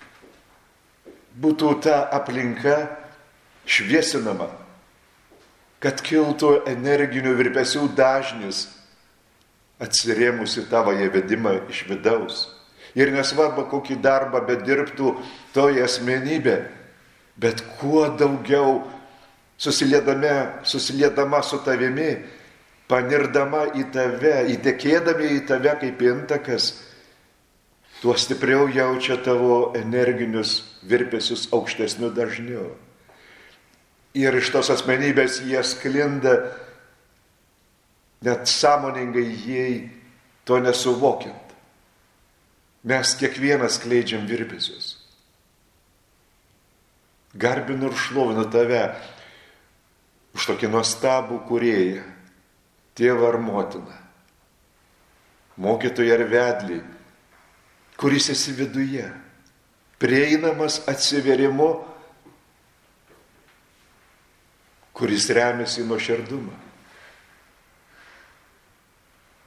S1: būtų ta aplinka šviesinama, kad kiltų energinių virpesių dažnis, atsirėmusi tavo įvedimą iš vidaus. Ir nesvarbu, kokį darbą bedirbtų toji asmenybė, bet kuo daugiau susiliedama su tavimi, panirdama į tave, įtekėdami į tave kaip intakas, tuo stipriau jaučia tavo energinius virpesius aukštesniu dažniu. Ir iš tos asmenybės jie sklinda, net sąmoningai jai to nesuvokiant. Mes kiekvienas skleidžiam virpesius. Garbinu ir šlovinu tave už tokį nuostabų kūrėją, tėvą ar motiną, mokytoją ar vedlį, kuris esi viduje, prieinamas atsiverimu, kuris remiasi nuoširdumą.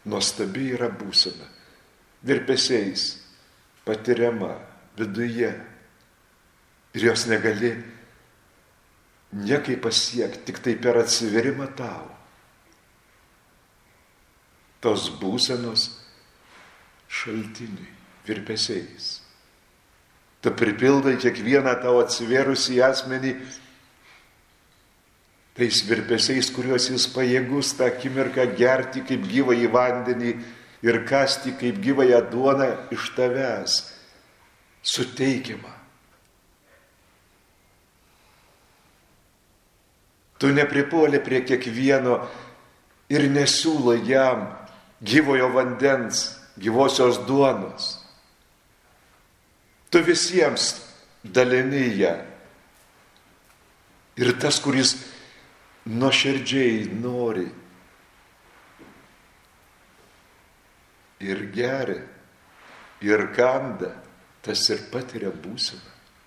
S1: nuostabi yra būsena. Virpesiais patiriama viduje. Ir jos negali niekaip pasiekti, tik tai per atsiverimą tau. Tos būsenos šaltiniui, virpesiais. Tu pripildai kiekvieną tau atsivėrusį asmenį tais virpesiais, kuriuos jis pajėgus tą akimirką gerti kaip gyvąjį vandenį ir kasti kaip gyvąją duoną iš tavęs suteikiama. Tu nepripuoli prie kiekvieno ir nesiūlai jam gyvojo vandens, gyvosios duonos. Tu visiems dalini ją. Ir tas, kuris nuoširdžiai nori ir geria, ir kanda, tas ir patiria būseną.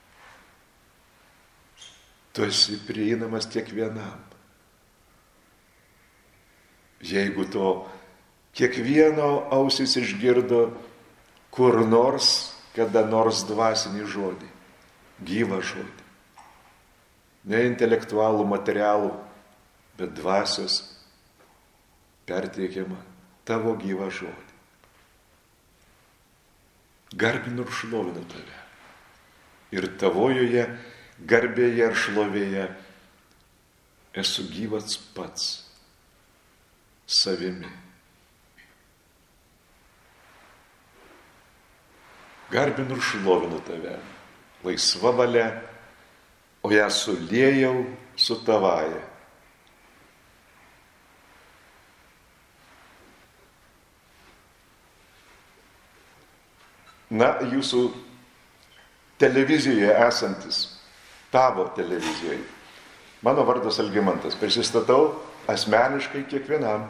S1: Tu esi prieinamas kiekvienam. Jeigu to kiekvieno ausis išgirdo kur nors, kada nors dvasinį žodį, gyvą žodį. Ne intelektualų, materialų, bet dvasios perteikiama tavo gyvą žodį. Garbinu ir šlovinu tave. Ir tavojoje garbėje ir šlovėje esu gyvas pats savimi. Garbinu ir šlovinu tave, laisva valia, o ją suliejau su tavaja. Na, jūsų televizijoje esantis, tavo televizijoje. Mano vardas Algimantas, prisistatau asmeniškai kiekvienam.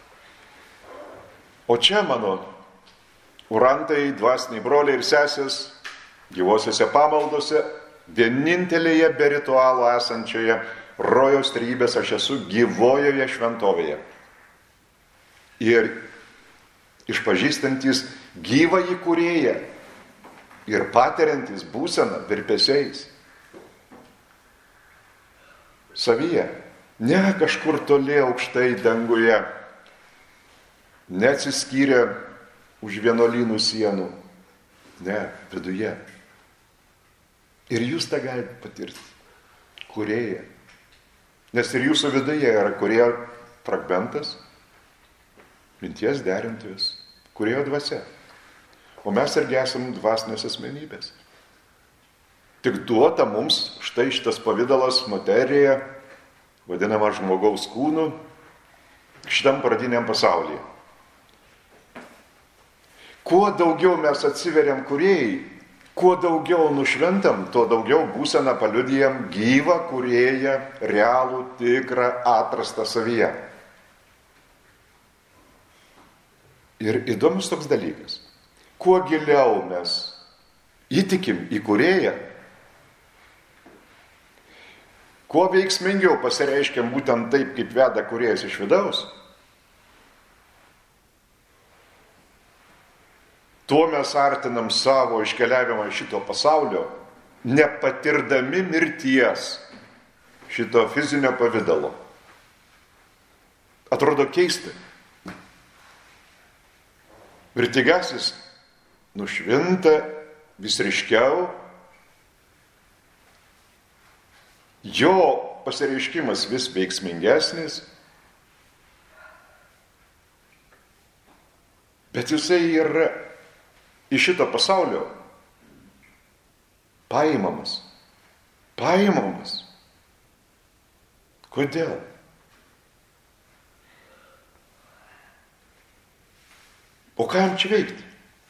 S1: O čia mano urantai, dvasiniai broliai ir sesės, gyvosiuose pamaldose, vienintelėje be ritualo esančioje rojaus trejybės aš esu gyvojoje šventovėje. Ir išpažįstantis gyvąjį kūrėją ir patiriantis būseną virpesiais savyje, ne kažkur toli aukštai danguje, neatsiskyrę už vienuolynų sienų, ne, viduje. Ir jūs tą galite patirti, kūrėją. Nes ir jūsų viduje yra kūrėjo fragmentas, minties derintojas, kūrėjo dvasia. O mes irgi esam dvasinės asmenybės. Tik duota mums štai šitas pavidalas, materija, vadinama žmogaus kūnu, šitam pradiniam pasaulyje. Kuo daugiau mes atsiveriam kūrėjai, kuo daugiau nušventam, tuo daugiau būseną paliudijam gyvą kūrėją, realų, tikrą, atrastą savyje. Ir įdomus toks dalykas. Kuo giliau mes įtikim į kūrėją, kuo veiksmingiau pasireiškiam būtent taip, kaip veda kūrėjas iš vidaus, tuo mes artinam savo iškeliavimą iš šito pasaulio, nepatirdami mirties šito fizinio pavidalo. Atrodo keista. Mirtigasis nušvinta vis ryškiau, jo pasireiškimas vis veiksmingesnis, bet jisai yra iš šito pasaulio paimamas. Kodėl? O ką jam čia veikti?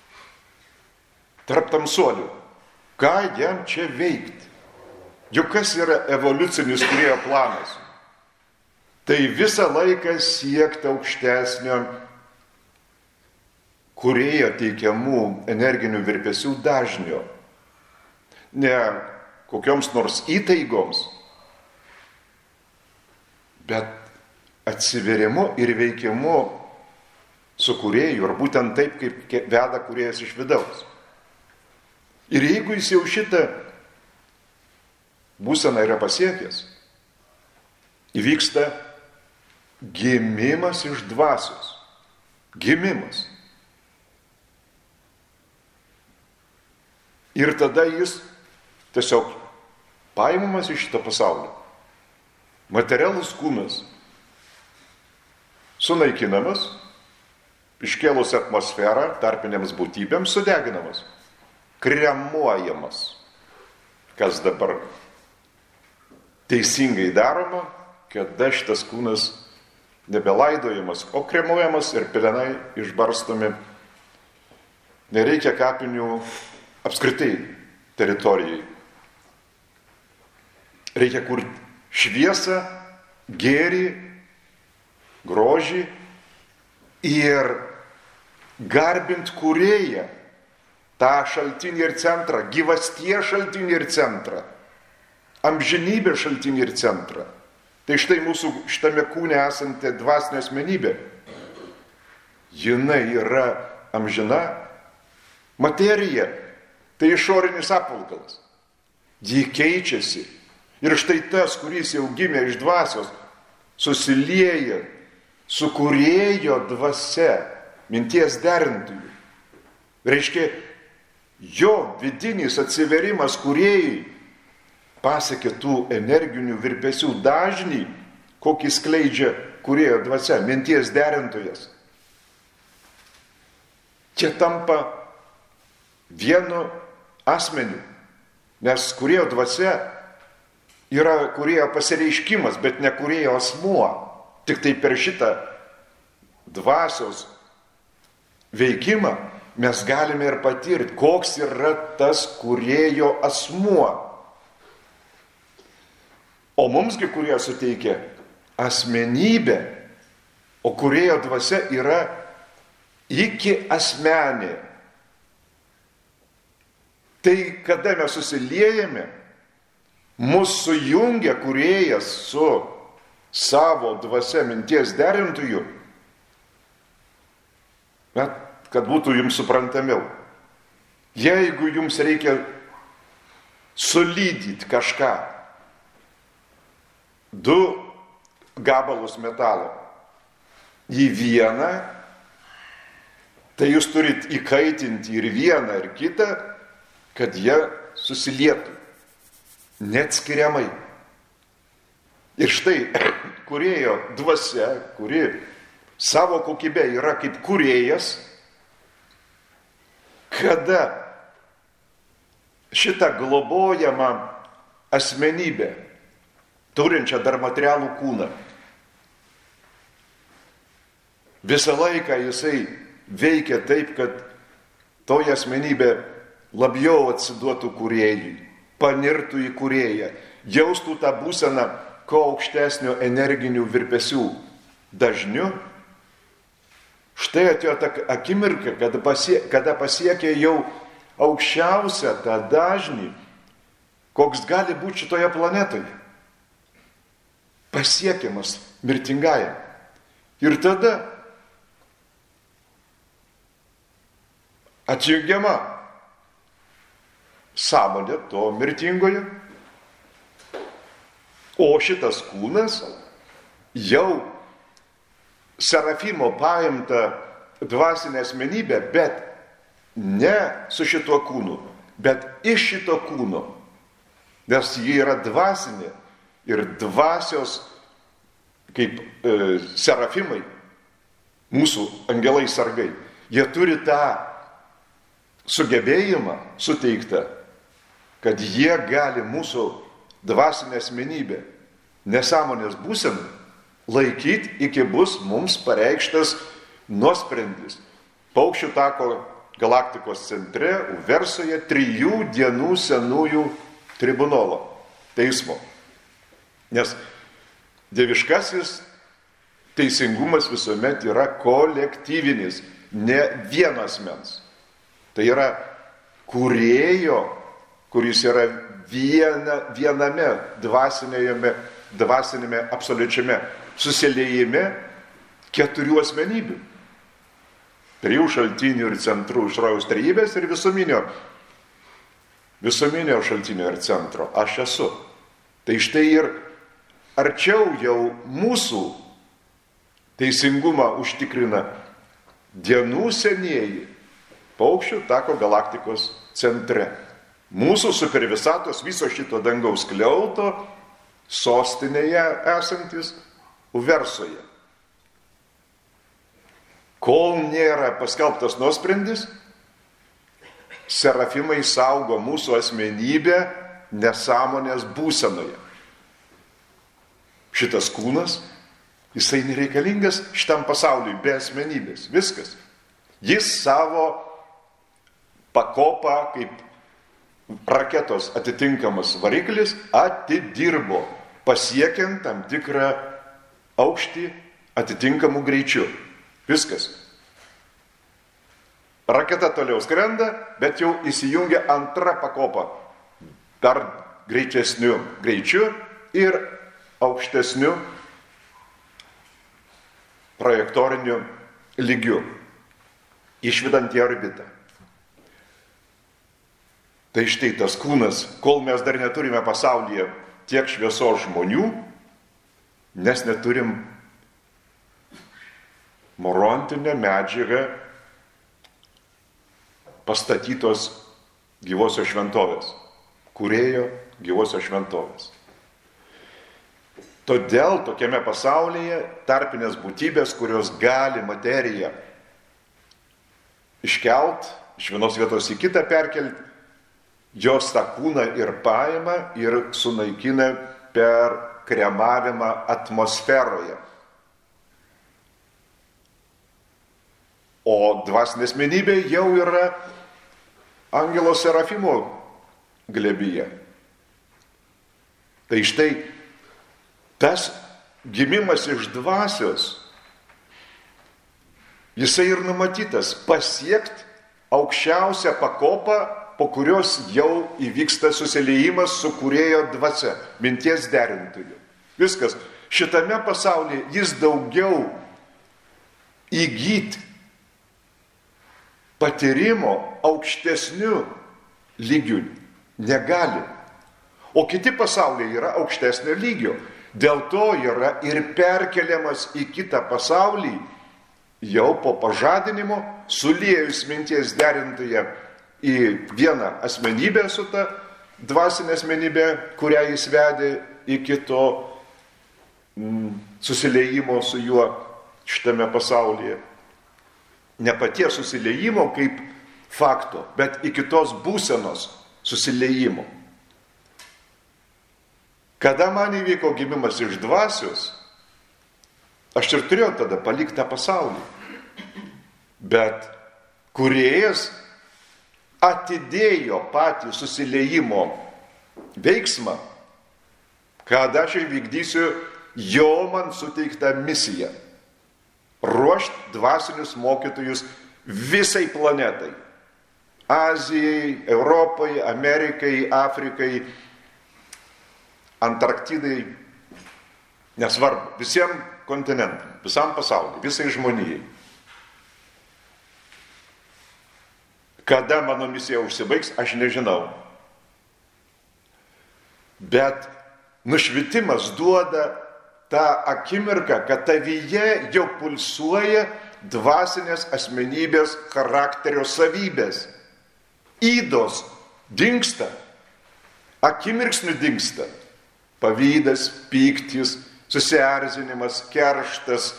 S1: Tarp tamsuolių. Ką jam čia veikti? Juk kas yra evoliucinis kūrėjo planas? Tai visą laiką siekti aukštesnio kūrėjo teikiamų energinių virpesių dažnio. Ne kokioms nors įtaigoms, bet atsiverimu ir veikimu su kūrėju ir būtent taip, kaip veda kūrėjas iš vidaus. Ir jeigu jis jau šitą būseną yra pasiekęs, įvyksta gimimas iš dvasios. Gimimas. Ir tada jis tiesiog paimamas iš šito pasaulio. Materialus kūnas sunaikinamas, iškėlus atmosferą tarpinėms būtybėms sudeginamas, kremuojamas. Kas dabar teisingai daroma, kada šitas kūnas nebelaidojamas, o kremuojamas ir pelenai išbarstomi. Nereikia kapinių apskritai teritorijai. Reikia kurti šviesą, gėrį, grožį ir garbint kūrėją, tą šaltinį ir centrą, gyvasties šaltinį ir centrą, amžinybės šaltinį ir centrą. Tai štai mūsų šitame kūne esanti dvasinė asmenybė. Jinai yra amžina materija. Tai išorinis apvalkalas. Ji keičiasi. Ir štai tas, kuris jau gimė iš dvasios, susilieja su kūrėjo dvasia, minties derintojų. Reiškia, jo vidinis atsiverimas kūrėjai pasiekė tų energinių virpesių dažnį, kokį skleidžia kūrėjo dvasia, minties derintojas. Čia tampa vienu asmeniu, nes kūrėjo dvasia yra kūrėjo pasireiškimas, bet ne kūrėjo asmuo. Tik tai per šitą dvasios veikimą mes galime ir patirti, koks yra tas kūrėjo asmuo. O mumsgi kurie suteikia asmenybę, o kūrėjo dvasia yra iki asmenė. Tai kada mes susiliejame, mus sujungia kūrėjas su savo dvasia minties derintojų, bet kad būtų jums suprantamiau. Jeigu jums reikia sulydyti kažką, 2 gabalus metalo į vieną, tai jūs turit įkaitinti ir vieną, ir kitą, kad jie susilietų neatskiriamai. Ir štai kūrėjo dvasia, kuri savo kokybė yra kaip kūrėjas, kada šitą globojamą asmenybę, turinčią dar materialų kūną, visą laiką jisai veikia taip, kad toji asmenybė labiau atsiduotų kūrėjui, panirtų į kūrėją, jaustų tą būseną kuo aukštesnio energinių virpesių dažniu. Štai atėjo ta akimirka, kada pasiekė jau aukščiausią tą dažnį, koks gali būti šitoje planetoje. Pasiekiamas mirtingajam. Ir tada atjungiama sąmonė to mirtingojo, o šitas kūnas jau serafimo paimta dvasinė asmenybė, bet ne su šituo kūnu, bet iš šito kūno, nes ji yra dvasinė ir dvasios, kaip serafimai, mūsų angelai sargai, jie turi tą sugebėjimą suteiktą, kad jie gali mūsų dvasinę asmenybę nesąmonės būseną laikyti, iki bus mums pareikštas nuosprendis. Paukščių tako galaktikos centre, Uversoje, 3 dienų senųjų tribunolo teismo. Nes dieviškasis teisingumas visuomet yra kolektyvinis, ne vieno asmens. Tai yra kūrėjo, kuris yra viename dvasinėme absoliučiame susiliejime 4 asmenybių. trijų šaltinių ir centrų iš rojaus trejybės ir visuminio šaltinio ir centro. Aš esu. Tai štai ir arčiau jau mūsų teisingumą užtikrina dienų senieji paukščių tako galaktikos centre. Mūsų supervisatos viso šito dangaus skliauto sostinėje esantis Uversoje. Kol nėra paskelbtas nuosprendis, serafimai saugo mūsų asmenybę nesąmonės būsenoje. Šitas kūnas, jisai nereikalingas šitam pasauliui be asmenybės. Viskas. Jis savo pakopą kaip raketos atitinkamas variklis atidirbo, pasiekiant tam tikrą aukštį atitinkamų greičių. Viskas. Raketa toliau skrenda, bet jau įsijungia antra pakopa. Dar greitesniu greičiu ir aukštesniu trajektoriniu lygiu, išvedant į orbitą. Tai štai tas kūnas, kol mes dar neturime pasaulyje tiek šviesos žmonių, nes neturim morontinę medžiagą pastatytos gyvosios šventovės, kūrėjo gyvosios šventovės. Todėl tokiame pasaulyje tarpinės būtybės, kurios gali materiją iškelt, iš vienos vietos į kitą perkelti, jos tą kūną ir paima ir sunaikina per kremavimą atmosferoje. O dvasinė asmenybė jau yra angelo serafimo glėbyje. Tai štai tas gimimas iš dvasios, jisai ir numatytas pasiekti aukščiausią pakopą, po kurios jau įvyksta susiliejimas su kūrėjo dvasia, minties derintoju. Viskas. Šitame pasaulyje jis daugiau įgyti patyrimo aukštesnių lygių negali. O kiti pasauliai yra aukštesnio lygio. Dėl to yra ir perkeliamas į kitą pasaulį jau po pažadinimo, suliejus minties derintoje į vieną asmenybę su ta dvasinė asmenybė, kurią jis vedė iki to susiliejimo su juo šitame pasaulyje. Ne paties susiliejimo kaip fakto, bet iki tos būsenos susiliejimo. Kada man įvyko gimimas iš dvasios, aš ir turėjau tada palikti tą pasaulį. Bet kūrėjas atidėjo patį susiliejimo veiksmą, kad aš įvykdysiu jo man suteiktą misiją. Ruošti dvasinius mokytojus visai planetai. Azijai, Europai, Amerikai, Afrikai, Antarktidai, nesvarbu, visiems kontinentam, visam pasauliu, visai žmonijai. Kada mano misija užsibaigs, aš nežinau. Bet nušvitimas duoda tą akimirką, kad tavyje jau pulsuoja dvasinės asmenybės charakterio savybės. Ydos dingsta, akimirksniu dingsta. Pavydas, pyktis, susierzinimas, kerštas.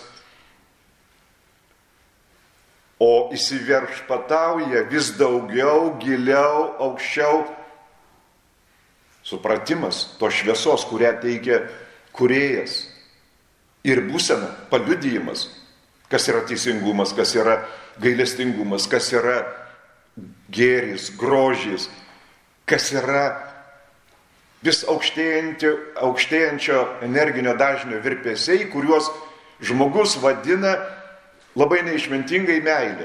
S1: O įsiveršpatauja vis daugiau, giliau, aukščiau supratimas to šviesos, kurią teikia kūrėjas. Ir būsena, paliudijimas, kas yra teisingumas, kas yra gailestingumas, kas yra gėris, grožis, kas yra vis aukštėjančio energinio dažnio virpesiai, kuriuos žmogus vadina labai neišmintingai meilė.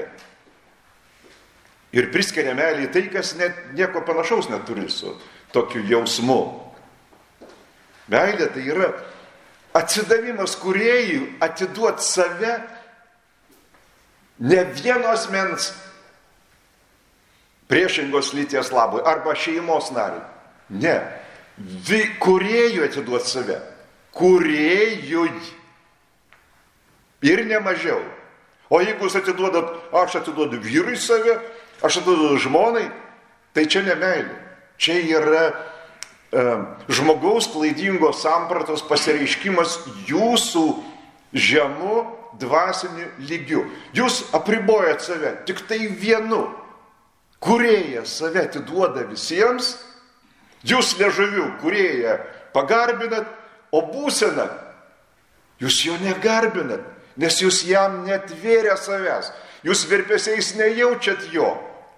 S1: Ir priskiria meilį tai, kas net nieko panašaus neturi su tokiu jausmu. Meilė tai yra atsidavimas kūrėjui, atiduoti save Ne vieno asmens priešingos lyties labui arba šeimos nariui. Ne. Kūrėjui atiduot save. Kūrėjui. Ir ne mažiau. O jeigu jūs atiduodat, aš atiduodu vyrui save, aš atiduodu žmonai, tai čia ne meilė. Čia yra žmogaus klaidingos sampratos pasireiškimas jūsų žemu dvasiniu lygiu. Jūs apribojat save tik tai vienu. Kūrėjas save atiduoda visiems, jūs liežuviu kūrėją pagarbinat, o būseną jūs jo negarbinat, nes jūs jam netvėrė savęs, jūs virpesiais nejaučiat jo.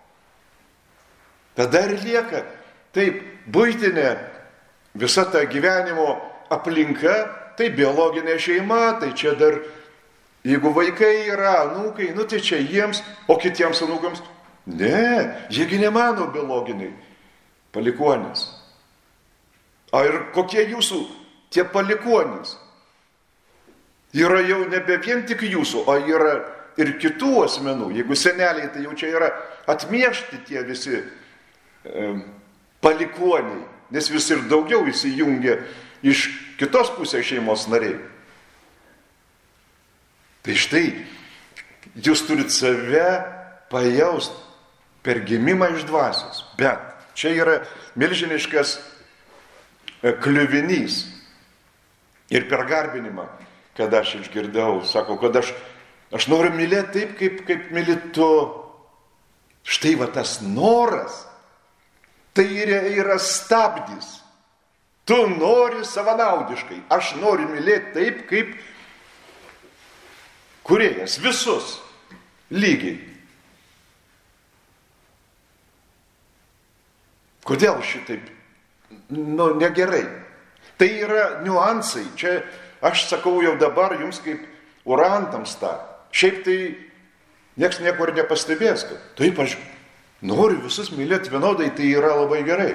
S1: Tada ir lieka taip buitinė visa ta gyvenimo aplinka, tai biologinė šeima, tai čia dar, jeigu vaikai yra, anūkai, nu tai čia jiems, o kitiems anūkams. Ne, jiegi ne mano biologiniai palikuonys. Ir kokie jūsų tie palikuonys? Yra jau nebe vien tik jūsų, o yra ir kitų asmenų. Jeigu seneliai, tai jau čia yra atmiešti tie visi palikuoniai, nes vis ir daugiau įsijungia iš kitos pusės šeimos nariai. Tai štai, jūs turit save pajaust per gimimą iš dvasios. Bet čia yra milžiniškas kliuvinys. Ir per garbinimą, kada aš išgirdau, sako, kad aš noriu mylėti taip, kaip myli tu. Štai va tas noras, tai yra stabdys. Tu nori savanaudiškai. Aš noriu mylėti taip, kaip kūrėjas. Visus. Lygiai. Kodėl šitaip? Negerai. Tai yra niuansai. Čia aš sakau jau dabar jums kaip urantams tą. Šiaip tai nieks nieko ir nepastebės, kad taip aš noriu visus mylėti vienodai, tai yra labai gerai.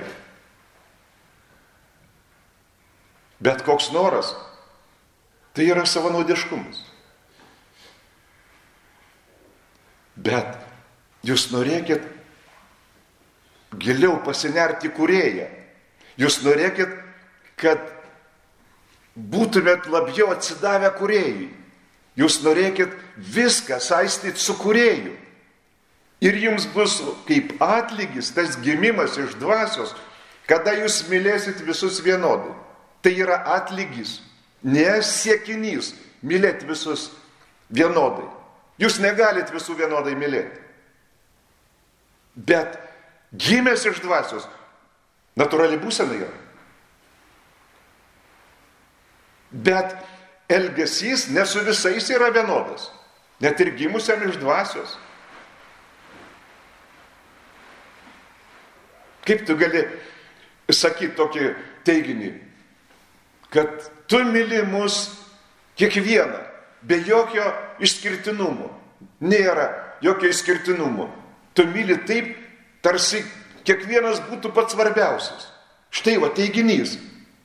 S1: Bet koks noras, tai yra savanaudiškumas. Bet jūs norėkit giliau pasinerti kūrėją. Jūs norėkit, kad būtumėt labiau atsidavę kūrėjui. Jūs norėkit viską saistyti su kūrėju. Ir jums bus kaip atlygis tas gimimas iš dvasios, kada jūs mylėsit visus vienodai. Tai yra atlygis, ne siekinys mylėti visus vienodai. Jūs negalit visų vienodai mylėti. Bet gimęs iš dvasios, natūrali būsena yra. Bet elgesys ne su visais yra vienodas. Net ir gimusiam iš dvasios. Kaip tu gali sakyti tokį teiginį, kad tu myli mus kiekvieną, be jokio išskirtinumo. Nėra jokio išskirtinumo. Tu myli taip, tarsi kiekvienas būtų pats svarbiausias. Štai va teiginys.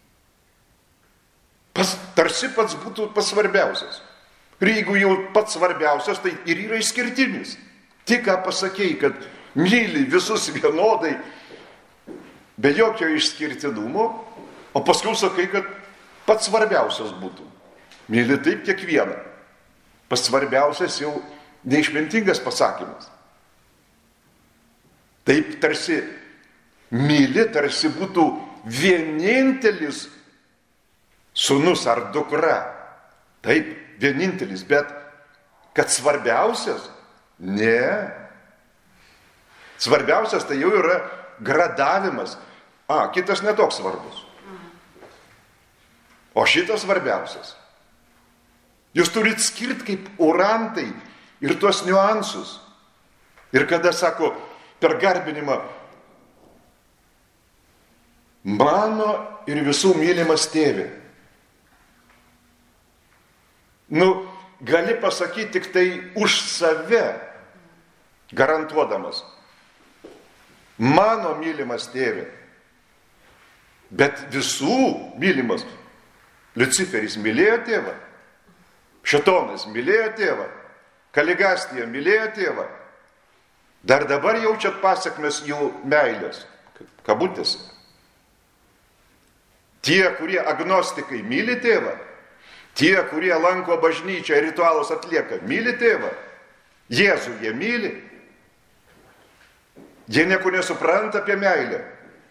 S1: Tarsi pats būtų pats svarbiausias. Ir jeigu jau pats svarbiausias, tai ir yra išskirtinis. Tik ką pasakėjai, kad myli visus vienodai, be jokio išskirtinumo, o paskui sakai, kad pats svarbiausias būtų. Myli taip kiekvieną. Pats svarbiausias jau neišmintingas pasakymas. Taip tarsi myli, tarsi būtų vienintelis sūnus ar dukra. Taip, vienintelis, bet kad svarbiausias? Ne. Svarbiausias tai jau yra gradavimas. Kitas netoks svarbus. O šitas svarbiausias. Jūs turit skirti kaip urantai ir tuos niuansus. Ir kada sako per garbinimą, mano ir visų mylimas tėvė. Gali pasakyti tik tai už save, garantuodamas. Mano mylimas tėvė. Bet visų mylimas. Liuciferis mylėjo tėvą. Šėtonas mylėjo tėvą. Kaligastija mylėjo tėvą. Dar dabar jaučiat pasakmes jų meilės, kabutėse. Tie, kurie agnostikai, myli tėvą. Tie, kurie lanko bažnyčią ir ritualus atlieka, myli tėvą. Jėzų jie myli. Jie nieko nesupranta apie meilę.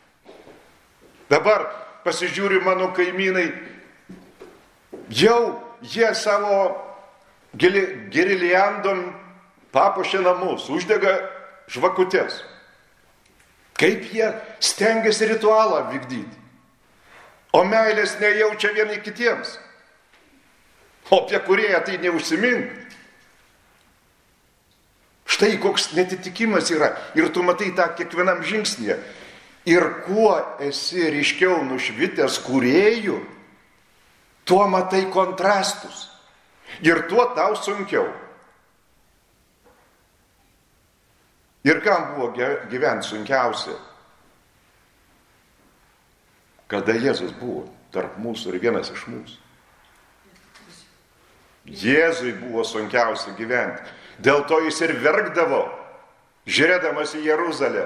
S1: Dabar pasižiūri mano kaimynai, jau jie savo giriliandom papuošė namus, uždega žvakutės. Kaip jie stengiasi ritualą vykdyti. O meilės nejaučia vieni kitiems. O apie kurėją tai neužsimink. Štai koks netitikimas yra. Ir tu matai tą kiekvienam žingsnėje. Ir kuo esi ryškiau nušvitęs kūrėjų, tuo matai kontrastus. Ir tuo tau sunkiau. Ir kam buvo gyventi sunkiausia? Kada Jėzus buvo tarp mūsų ir vienas iš mūsų. Jėzui buvo sunkiausia gyventi. Dėl to jis ir verkdavo, žiūrėdamas į Jeruzalę.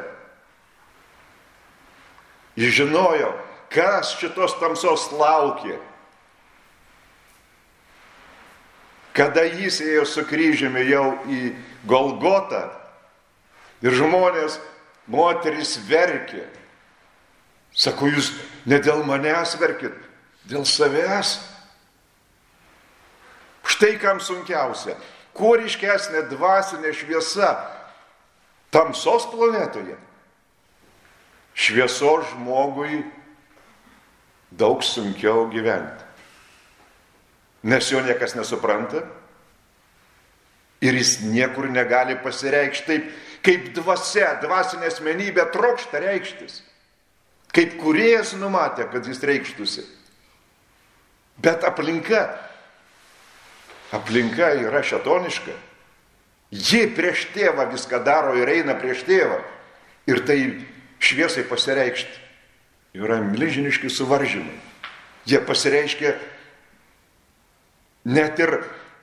S1: Jis žinojo, kas šitos tamsos laukė. Kada jis ėjo su kryžiumi jau į Golgotą ir žmonės, moterys verkė. Sako, jūs ne dėl manęs verkit, dėl savęs. Štai kam sunkiausia. Kuo ryškesnė dvasinė šviesa tamsos planetoje, šviesos žmogui daug sunkiau gyventi. Nes jo niekas nesupranta ir jis niekur negali pasireikšti taip, kaip dvasia, dvasinė asmenybė trokšta reikštis. Kaip kūrėjas numatė, kad jis reikštųsi. Bet aplinka yra šėtoniška. Ji prieš tėvą viską daro ir eina prieš tėvą. Ir tai šviesai pasireikšti yra milžiniški suvaržymai. Jie pasireiškia net ir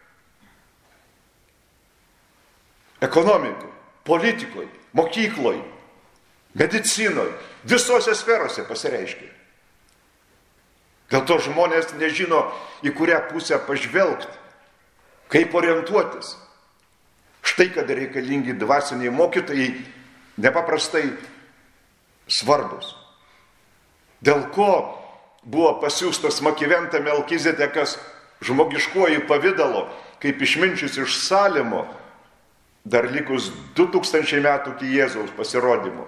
S1: ekonomikoje, politikoje, mokykloje, medicinoje, visose sferose pasireiškia. Dėl to žmonės nežino, į kurią pusę pažvelgti, kaip orientuotis. Štai kada reikalingi dvasiniai mokytojai nepaprastai svarbus. Dėl ko buvo pasiųstas Makiventa Melkizedekas žmogiškuoju pavydalo, kaip išminčius iš Salimo, dar likus 2000 metų iki Jėzaus pasirodymo.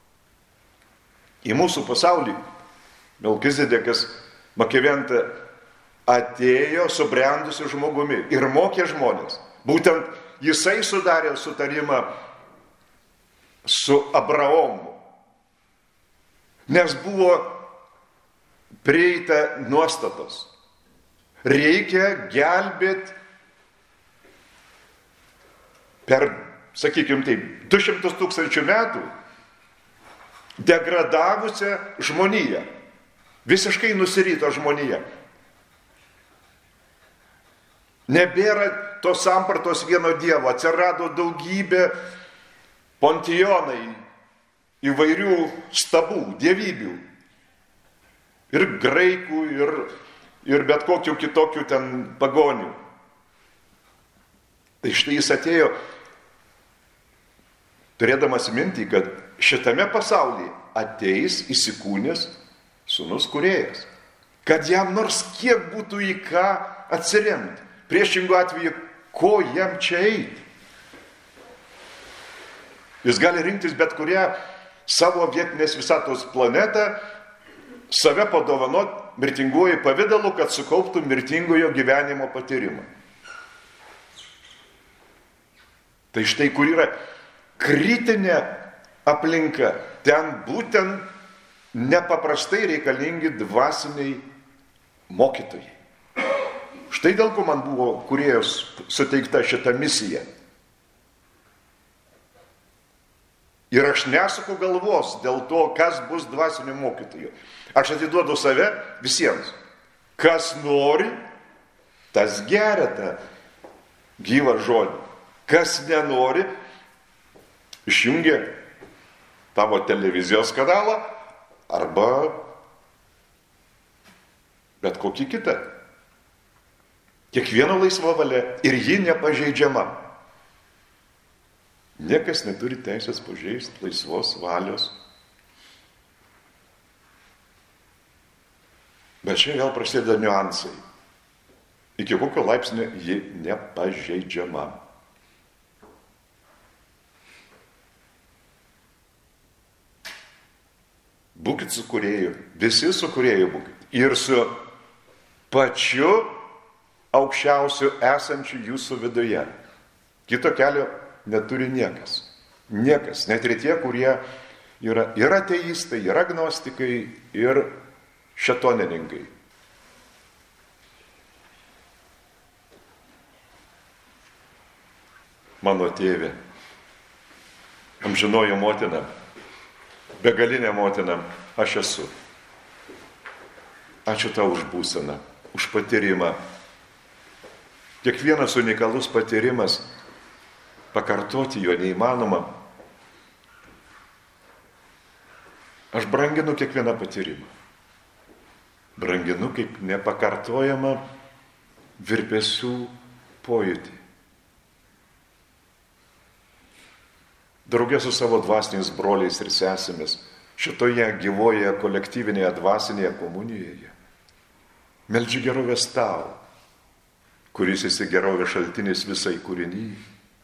S1: Į mūsų pasaulį Melkizedekas Makiventa atėjo subrendusiu žmogumi ir mokė žmonės. Būtent jisai sudarė sutarimą su Abraomu. Nes buvo prieita nuostatos. Reikia gelbėti per, sakykime taip, 200 000 metų degradavusią žmoniją. Visiškai nusirito žmonija. Nebėra tos sampratos vieno dievo, atsirado daugybė pontijonai, įvairių stabų, dievybių. Ir graikų, ir bet kokių kitokių ten pagonių. Tai štai jis atėjo, turėdamas mintį, kad šitame pasaulyje ateis įsikūnęs sūnus kūrėjas. Kad jam nors kiek būtų į ką atsiremti. Priešingų atveju, ko jam čia eiti? Jis gali rinktis bet kurią savo vietinės visatos planetą, save padovanot mirtinguoju pavidalu, kad sukauptų mirtingojo gyvenimo patyrimą. Tai štai kur yra kritinė aplinka, ten būtent nepaprastai reikalingi dvasiniai mokytojai. Štai dėl ko man buvo kūrėjos suteikta šita misija. Ir aš nesuku galvos dėl to, kas bus dvasinių mokytojų. Aš atiduodu save visiems. Kas nori, tas geria tą gyvą žodį. Kas nenori, išjungia tavo televizijos kanalą arba bet kokį kitą. Kiekvieno laisva valia ir ji nepažeidžiama. Niekas neturi teisės pažeisti laisvos valios. Bet čia vėl prasideda niuansai. Iki kokio laipsnio ji nepažeidžiama. Būkit su kūrėju, visi su kūrėju būkit. Ir su pačiu aukščiausiu esančiu jūsų viduje. Kito kelio neturi niekas. Niekas, net ir tie, kurie yra ateistai, yra agnostikai ir šėtonininkai. Mano tėvė, amžinoji motina, begalinė motina, aš esu. Ačiū tau už būseną, už patyrimą. Kiekvienas unikalus patyrimas, pakartoti jo neįmanoma. Aš branginu kiekvieną patyrimą. Branginu kaip nepakartojamą virpesių pojūtį. Draugė su savo dvasiniais broliais ir sesėmis šitoje gyvoje kolektyvinėje dvasinėje komunijoje meldžiu gerovės tau, kuris esi gerovės šaltinis visai kūrinyje.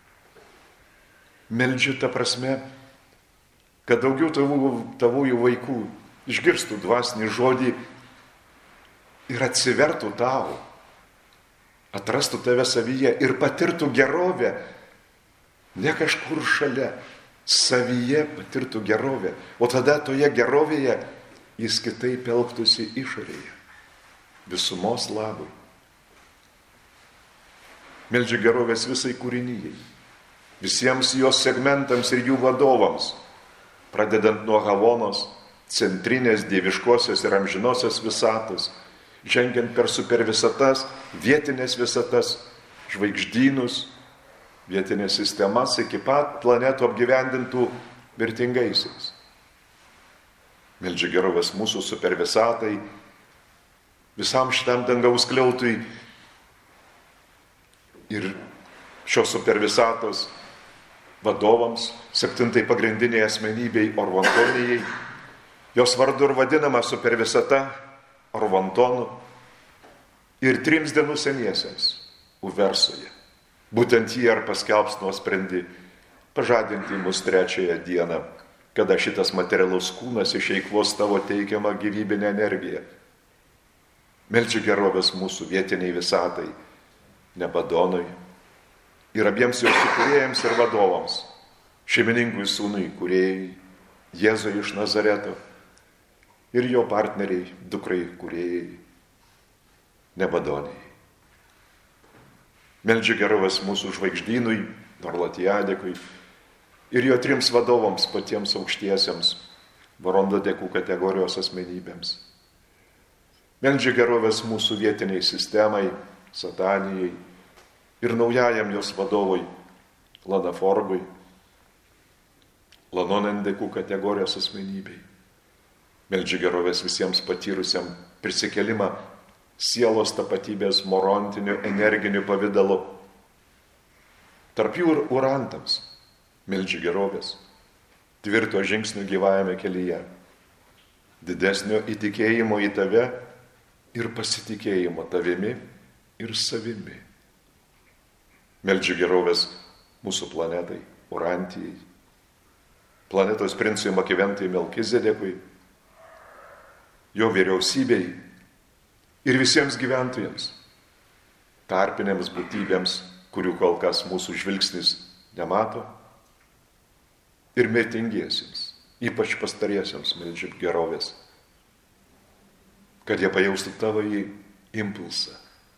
S1: Meldžiu ta prasme, kad daugiau tavųjų vaikų išgirstų dvasinį žodį ir atsivertų tau, atrastų tave savyje ir patirtų gerovę, ne kažkur šalia, savyje patirtų gerovę, o tada toje gerovėje jis kitaip elgtųsi išorėje, visumos labui. Meldžiu gerovės visai kūrinyjei, visiems jos segmentams ir jų vadovams, pradedant nuo Havonos, centrinės, dieviškosios ir amžinosios visatos, žengiant per supervisatas, vietinės visatas, žvaigždynus, vietinės sistemas iki pat planetų apgyvendintų mirtingaisiais. Meldžiu gerovės mūsų supervisatai, visam šitam dangaus skliautui ir šios supervisatos vadovams, 7 pagrindiniai asmenybei Orvontonijai, jos vardu ir vadinama supervisata Orvontonu ir 3 dienų seniesiems Uversoje. Būtent jie ir paskelbs nuosprendį pažadinti mus 3 dieną, kada šitas materialus kūnas išeikvos tavo teikiamą gyvybinę energiją. Meldžiu gerovės mūsų vietiniai visatai, Nebadonui ir abiems jos įkūrėjams ir vadovams, šeimininkui sūnui kūrėjai, Jėzui iš Nazareto ir jo partneriai, dukrai kūrėjai, Nebadonijai. Meldžiu gerovės mūsų žvaigždynui, Norlatijadekui ir jo 3 vadovams, patiems aukštiesiems, Varondodekų kategorijos asmenybėms. Meldžiu gerovės mūsų vietiniai sistemai, Satanijai ir naujajam jos vadovui, Lanaforgui, Lanonendekų kategorijos asmenybei. Meldžiu gerovės visiems patyrusiam prisikelimą sielos tapatybės morontiniu energiniu pavidalu. Tarp jų ir urantams meldžiu gerovės, tvirto žingsnių gyvajame kelyje, didesnio įtikėjimo į tave ir pasitikėjimo tavimi ir savimi. Meldžiu gerovės mūsų planetai, Urantijai, planetos princui Makiventai Melkizedekui, jo vyriausybei ir visiems gyventojams, tarpinėms būtybėms, kurių kol kas mūsų žvilgsnis nemato, ir mirtingiesiems, ypač pastariesiems meldžiu gerovės, kad jie pajaustų tavo į impulsą.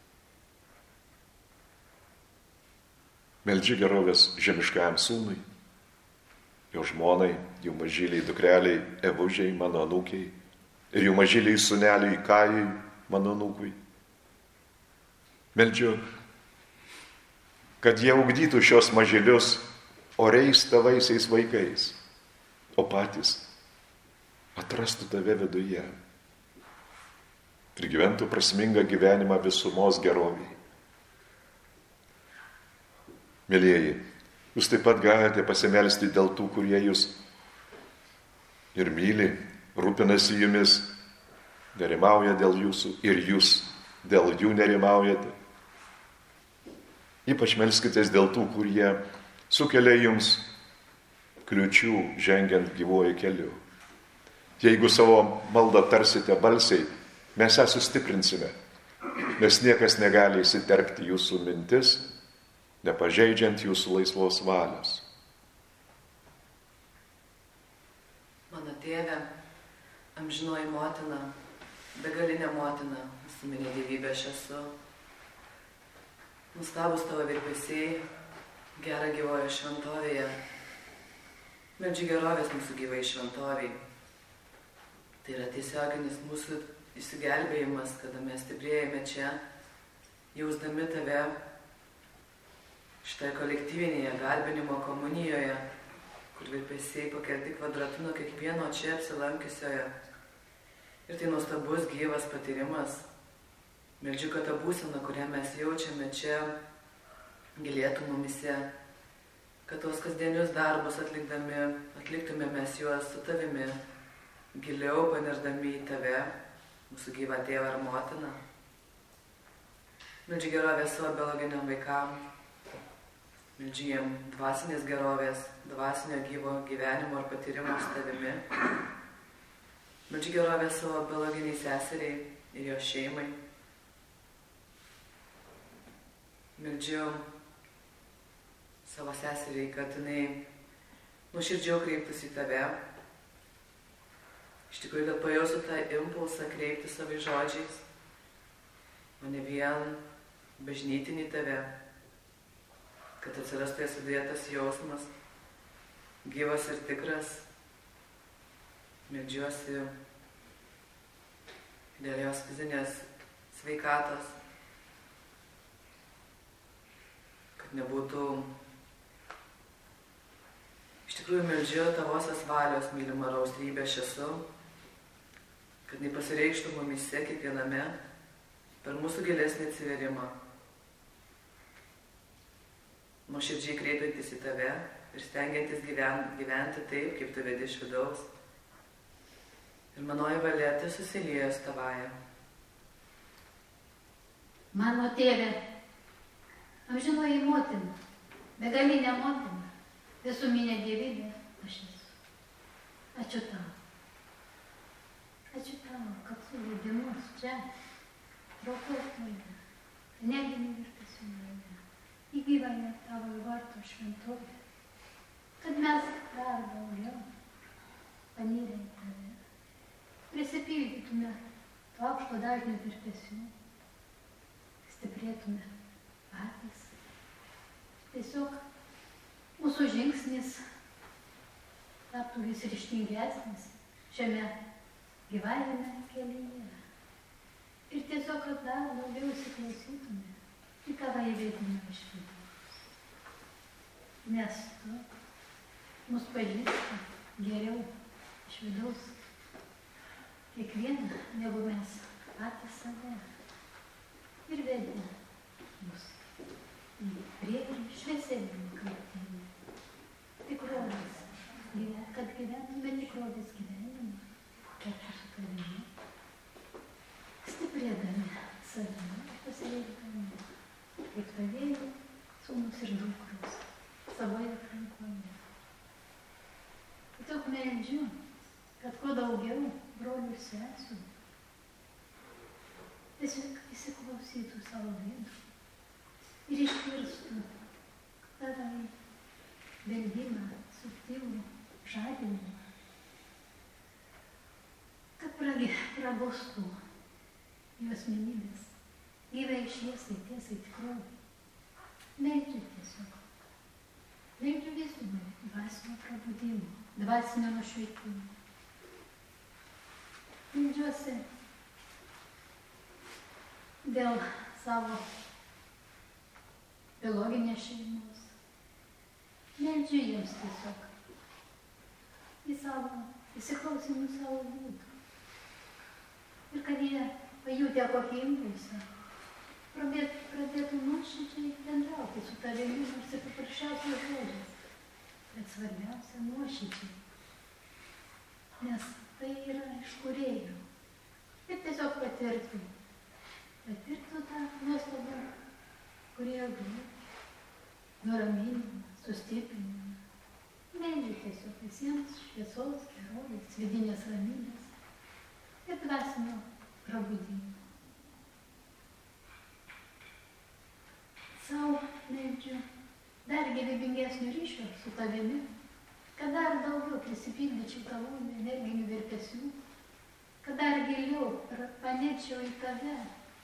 S1: Meldžiu gerovės žemiškajam sūnui, jo žmonai, jų mažyliai dukreliai, Evužiai, mano anūkiai, ir jų mažyliai sūneliai Kajui, mano anūkui. Meldžiu kad jie ugdytų šios maželius oriais tavaisiais vaikais, o patys atrastų tave viduje ir gyventų prasmingą gyvenimą visumos geroviai. Mėlieji, jūs taip pat galite pasimelsti dėl tų, kurie jūs ir myli, rūpinasi jumis, nerimauja dėl jūsų ir jūs dėl jų nerimaujate. Ypač melskitės dėl tų, kurie sukelia jums kliučių žengiant gyvuoju keliu. Jeigu savo maldą tarsite balsiai, mes ją sustiprinsime, nes niekas negali įsiterpti jūsų mintis, nepažeidžiant jūsų laisvos valios.
S2: Mano tėve, amžinoji motina, begalinė motina, visuminė dievybė aš esu. Nustabus tavo virpesiai, gera gyvoja šventovėje. Meldžiu gerovės mūsų gyvai šventoviai. Tai yra tiesioginis mūsų išsigelbėjimas, kada mes stiprėjame čia, jausdami tave šitoje kolektyvinėje garbinimo komunijoje, kur virpesiai pakelti kvadratu nuo kiekvieno čia apsilankiusiojo. Ir tai nuostabus gyvas patyrimas. Meldžiu, kad ta būsena, kurią mes jaučiame čia, gilėtų mumise, kad tos kasdienius darbus atliktume mes juos su tavimi, giliau panerdami į tave, mūsų gyvą tėvą ar motiną. Meldžiu gerovės savo biologiniam vaikam, meldžiu jiem dvasinės gerovės, dvasinio gyvo gyvenimo ar patyrimo su tavimi. Meldžiu gerovės savo biologiniai seseriai ir jo šeimai. Meldžiu savo seseriai, kad jinai nuoširdžiau kreiptųsi į tave. Iš tikrųjų, kad pajaustų tą impulsą kreipti savai žodžiais, o ne vien bažnytinį tave, kad atsirastų jas viduje tas jausmas, gyvas ir tikras. Meldžiuosi dėl jos fizinės sveikatos, kad nebūtų. Iš tikrųjų, meldžiu tavosios valios, mylima raustrybė aš esu, kad nepasireikštų mumise kiekviename per mūsų gilesnį atsiverimą. Nuoširdžiai kreipiantis į tave ir stengiantis gyventi taip, kaip tu vedi iš vidaus. Ir manoji valia tai susilieja su tavaja.
S3: Mano tėve, amžinoji motina, begalinė motina, visuminė dievybė aš esu. Ačiū tau. Ačiū tau, kad suvedė mus čia, traukos tolė, energinių virpesių laive, į gyvąją tavo vartų šventovę, kad mes dar daugiau panirę į tave, prisipildytume to aukšto dažnio virpesių, stiprėtume patys. Tiesiog mūsų žingsnis taptų vis ryžtingesnis šiame gyvajame kelyje. Ir tiesiog, kad dar daugiau įsiklausytume į tavo įvedimą iš vidaus. Nes tu mus pažįsti geriau iš vidaus kiekvieną, negu mes patys save. Ir vedi mus į priekį šviesėjimą kryptimį. Tikrovės, kad gyvename tikrovės gyvenimą, kartu su tavimi, stiprėdami savimi, pasireikdami, kaip tavėjai, sūnus ir dukros, savoje aplinkoje. Tiesiog meldžiu, kad kuo daugiau brolių ir sesių tiesiog įsiklausytų savo vidų ir išgirstų tavai veldimą, subtilų žadinimą, kad prabustų jų asmenybės gyvai šviesai, tiesai, tikrovai. Meldžiu tiesiog. Meldžiu visumai dvasinio prabudimo, dvasinio nušveitimo. Meldžiuosi dėl savo biologinės šeimos. Meldžiu jiems tiesiog į savo, įsiklausimų savo būdų. Ir kad jie pajutę kokį impulsą, pradėtų nuoširdžiai bendrauti su tavimi, nors ir paprasčiausiais žodžiais. Bet svarbiausia nuoširdžiai. Nes tai yra iš kūrėjų. Ir tiesiog patirtų tą nuostabą kūrėjo globą, nuraminimą, sustiprinimą. Meilė tiesiog visiems šviesos, gerovės, vidinės ramybės ir dvasinio prabudimo. Sau meldžiu dar gyvybingesnio ryšio su tavimi, kad dar daugiau prisipildyčiau tavo energinių virpesių, kad dar giliau panirčiau į tave.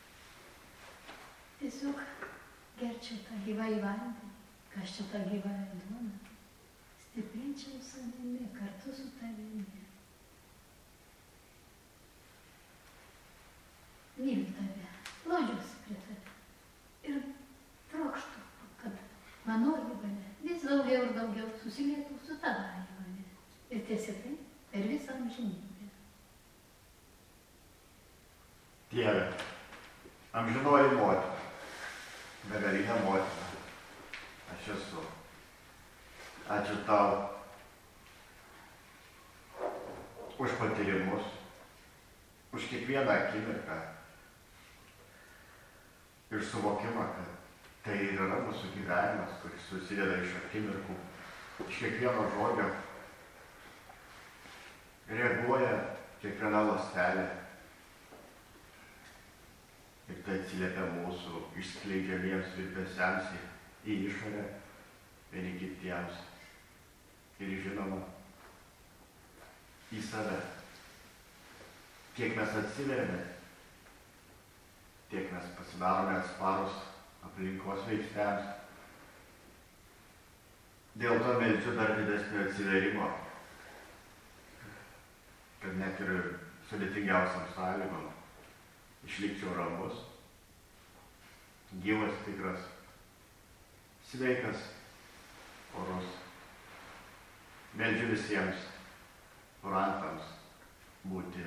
S3: Tiesiog gerčiau tą gyvąjį vandenį, kasčiau tą gyvąją duoną, stiprinčiau savimi kartu su tavimi. Myliu tave, glaudžiuosi prie tave ir trokštu, kad manoji valia vis daugiau ir daugiau susilietų su tavąja valia ir tiesi tai per visą amžinybę.
S9: Dieve, amžinoji motina, begalinė motina, aš esu. Ačiū tau už patyrimus, už kiekvieną akimirką ir suvokimą, kad tai yra mūsų gyvenimas, kuris susideda iš akimirkų, iš kiekvieno žodžio, reaguoja kiekviena ląstelė ir tai atsiliepia mūsų išskleidžiamiems virpesiams į išorę vieni kitiems ir žinoma į save. Kiek mes atsiveriame, tiek mes pasidarome atsparus aplinkos veiksniams. Dėl to meldžiu dar didesnio atsiverimo, kad net ir sudėtingiausiam sąlygom išlikčiau ramus, gyvas, tikras, sveikas, orus. Meldžiu visiems kurantams būti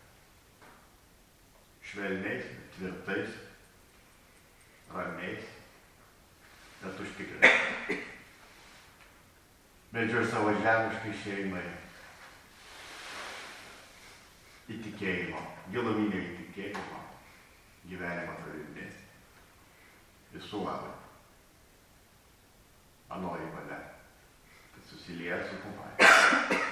S9: švelniais, tvirtais, ramiais, bet užtikrintais. Meldžiu ir savo žemiškai šeimai įtikėjimo, giluminio įtikėjimo, gyvenimo tavimi, visų labui. Anoji valia, kad susilieja su tavai.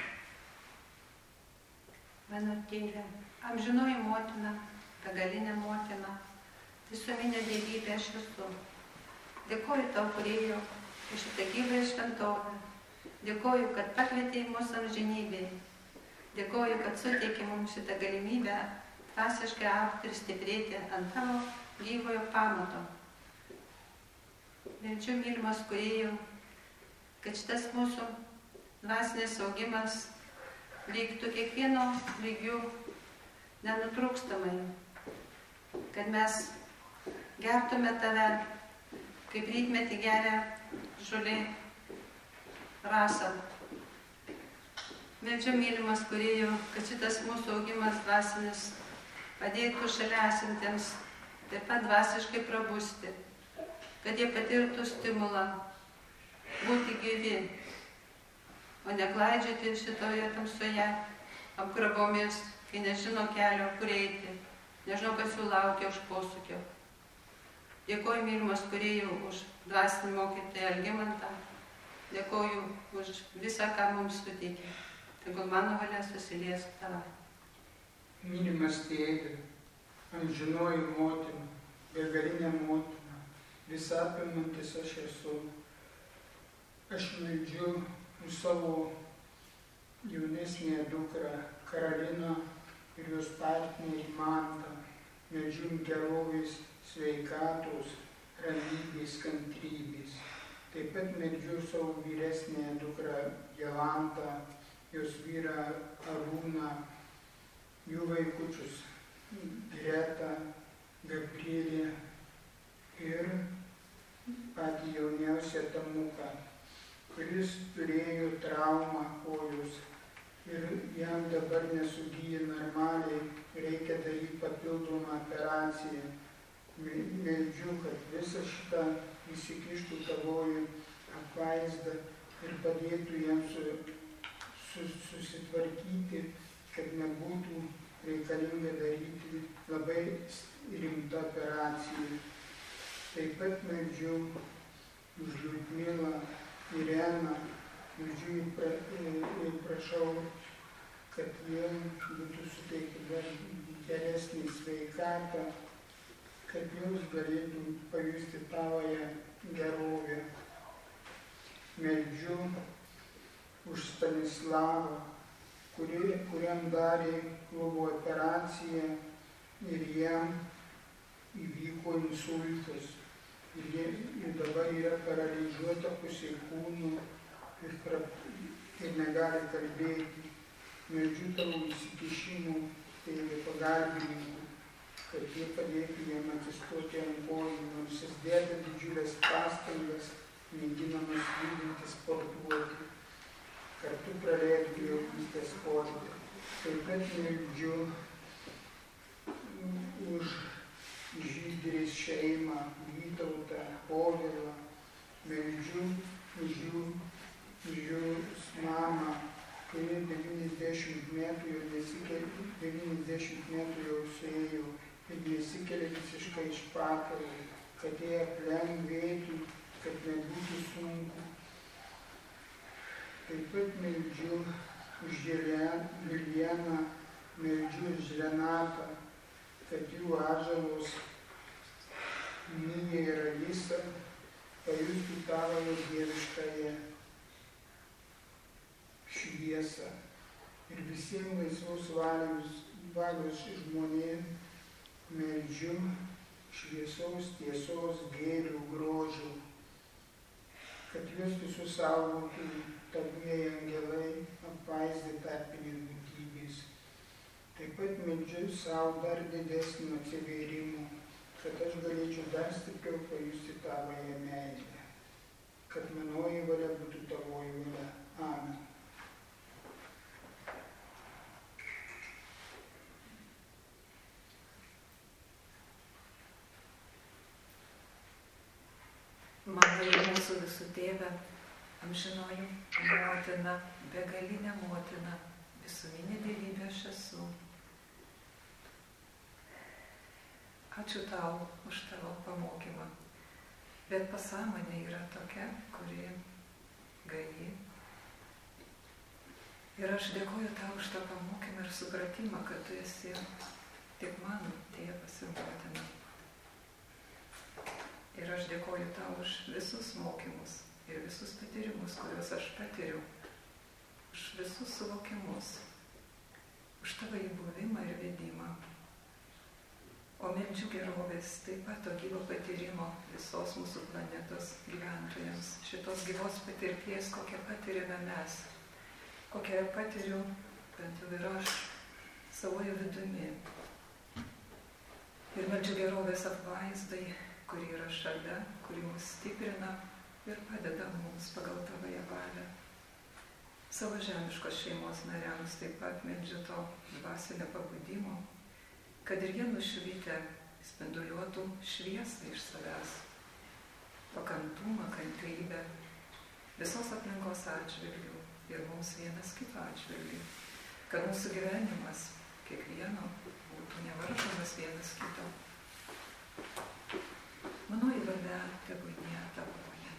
S4: Mano tėve, amžinoji motina, begalinė motina, visuminė dievybė aš esu. Dėkoju tau, kūrėjau, už šitą gyvąją šventovę. Dėkoju, kad pakvietei mūsų amžinybei. Dėkoju, kad suteikė mums šitą galimybę dvasiškai augti ir stiprėti ant tavo gyvojo pamato. Meldžiu, mylimas kūrėjau, kad šitas mūsų dvasinis augimas vyktų kiekvieno lygių nenutrūkstamai, kad mes gertume tave, kaip rytmetį geria žolė rasą. Meldžiu, mylimas kūrėjau, kad šitas mūsų augimas dvasinis padėtų šalia esantiems taip pat dvasiškai prabusti, kad jie patirtų stimulą būti gyvi, o ne klaidžioti šitoje tamsoje apgrabomis, kai nežino kelio, kur eiti, nežino, kas jų laukia už posūkio. Dėkoju, mylimas kūrėjau, už dvasinį mokytoją Algimantą. Dėkoju už visą, ką mums suteikė. Tegul mano valia susilies tave.
S11: Mylimas tėve, amžinoji motina, begalinė motina, visapimantis aš esu. Aš meldžiu už savo jaunesnę dukrą Karoliną ir jos partnerį Mantą. Meldžiu gerovės, sveikatos, ramybės, kantrybės. Taip pat meldžiu savo vyresnę dukrą Jolantą, jos vyrą Arūną, jų vaikučius Gretą, Gabrielę ir patį jauniausią Tamuką, kuris turėjo traumą kojos ir jam dabar nesugyja normaliai, reikia daryti papildomą operaciją. Meldžiu, kad visą šitą įsikištų tavoji apvaizdą ir padėtų jiems susitvarkyti, kad nebūtų reikalinga daryti labai rimtą operaciją. Taip pat meldžiu už Liudmilą, Ireną, meldžiu ir prašau, kad jiem būtų suteikta dar geresnį sveikatą, kad jūs galėtų pajusti tavoje gerovę. Meldžiu už Stanislavą, kuriam darė klubo operaciją ir jam įvyko insultas. Ir dabar yra paralyžiuota pusė kūno ir negali kalbėti. Meldžiu tavo įsikišimų, tėve pagalbininkų, kad jie padėtų jam atsistoti ant kojų, nors jis deda didžiulės pastangas, mėginamas judinti, sportuoti, kartu praleisti jaunystės sportą. Taip pat meldžiu už Žydrės šeimą, Vytautą, Povilą, meldžiu už jų mamą, kuri 90 metų jau suėjo ir nesikelia visiškai iš patalo, kad jie aplengvėtų, kad nebūtų sunku. Taip pat meldžiu už Viljaną, meldžiu už Renatą, kad jų atžalos Mija ir Alisa pajustų tavoje dieviškąją šviesą. Ir visiems laisvos valios žmonėms meldžiu šviesos, tiesos, gėrių, grožio, kad juos visus saugotų tavieji angelai, apvaizdę tarpinės būtybės. Taip pat meldžiu savo dar didesnio atsivėrimo, kad aš galėčiau dar stipriau pajusti tavoje meilę, kad manoji valia būtų tavoji valia. Amen.
S2: Mano ir mūsų visų tėve, amžinoji motina, begalinė motina, visuminė dievybė aš esu. Ačiū tau už tavo pamokymą, bet pasąmonė yra tokia, kuri gaji. Ir aš dėkoju tau už tą pamokymą ir supratimą, kad tu esi tik mano tėvas ir motina. Ir aš dėkoju tau už visus mokymus ir visus patyrimus, kuriuos aš patiriu, už visus suvokimus, už tavo įbuvimą ir vedimą. O meldžiu gerovės, taip pat to gyvo patyrimo visos mūsų planetos gyventojams, šitos gyvos patirties, kokią patiriame mes, kokią patiriu, bent jau ir aš, savojo vidumi. Ir meldžiu gerovės apvaizdai, kuri yra šalia, kuri mus stiprina ir padeda mums pagal tavoje valią. Savo žemiškos šeimos nariams taip pat meldžiu to dvasinio pabudimo, kad ir jie nušvitę spinduliuotų šviesą iš savęs, pakantumą, kantrybę, visos aplinkos atžvilgių ir mums vienas kito atžvilgių, kad mūsų gyvenimas kiekvieno būtų nevaržomas vienas kito. Manoji valia tebūnie tavoje.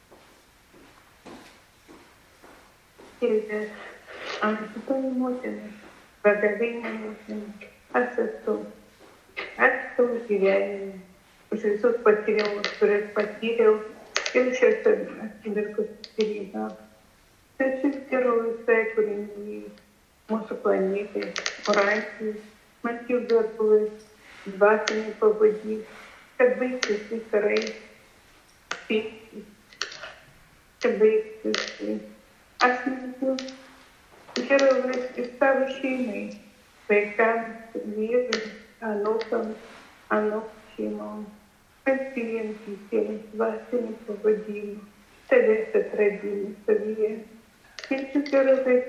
S16: Tėve, amžinoji motina, begalinė motina, aš esu. Ačiū už gyvenimą, už visus patyrimus, kuriuos patyriau ir šiose akimirkos skyrybą. Šis gerovės visai kūriniai, mūsų planetai, oracijai, matyv darbui, dvasiniai pabudys, kad baigtųsi karai, pyktis, kad baigtųsi. Aš meldžiu gerovės ir savo šeimai, vaikams, vyrui, anūkams, anūkų šeimom. kasdien kitiems dvasinių pavadimų, savęs atradimų savyje. Meldžiu gerovės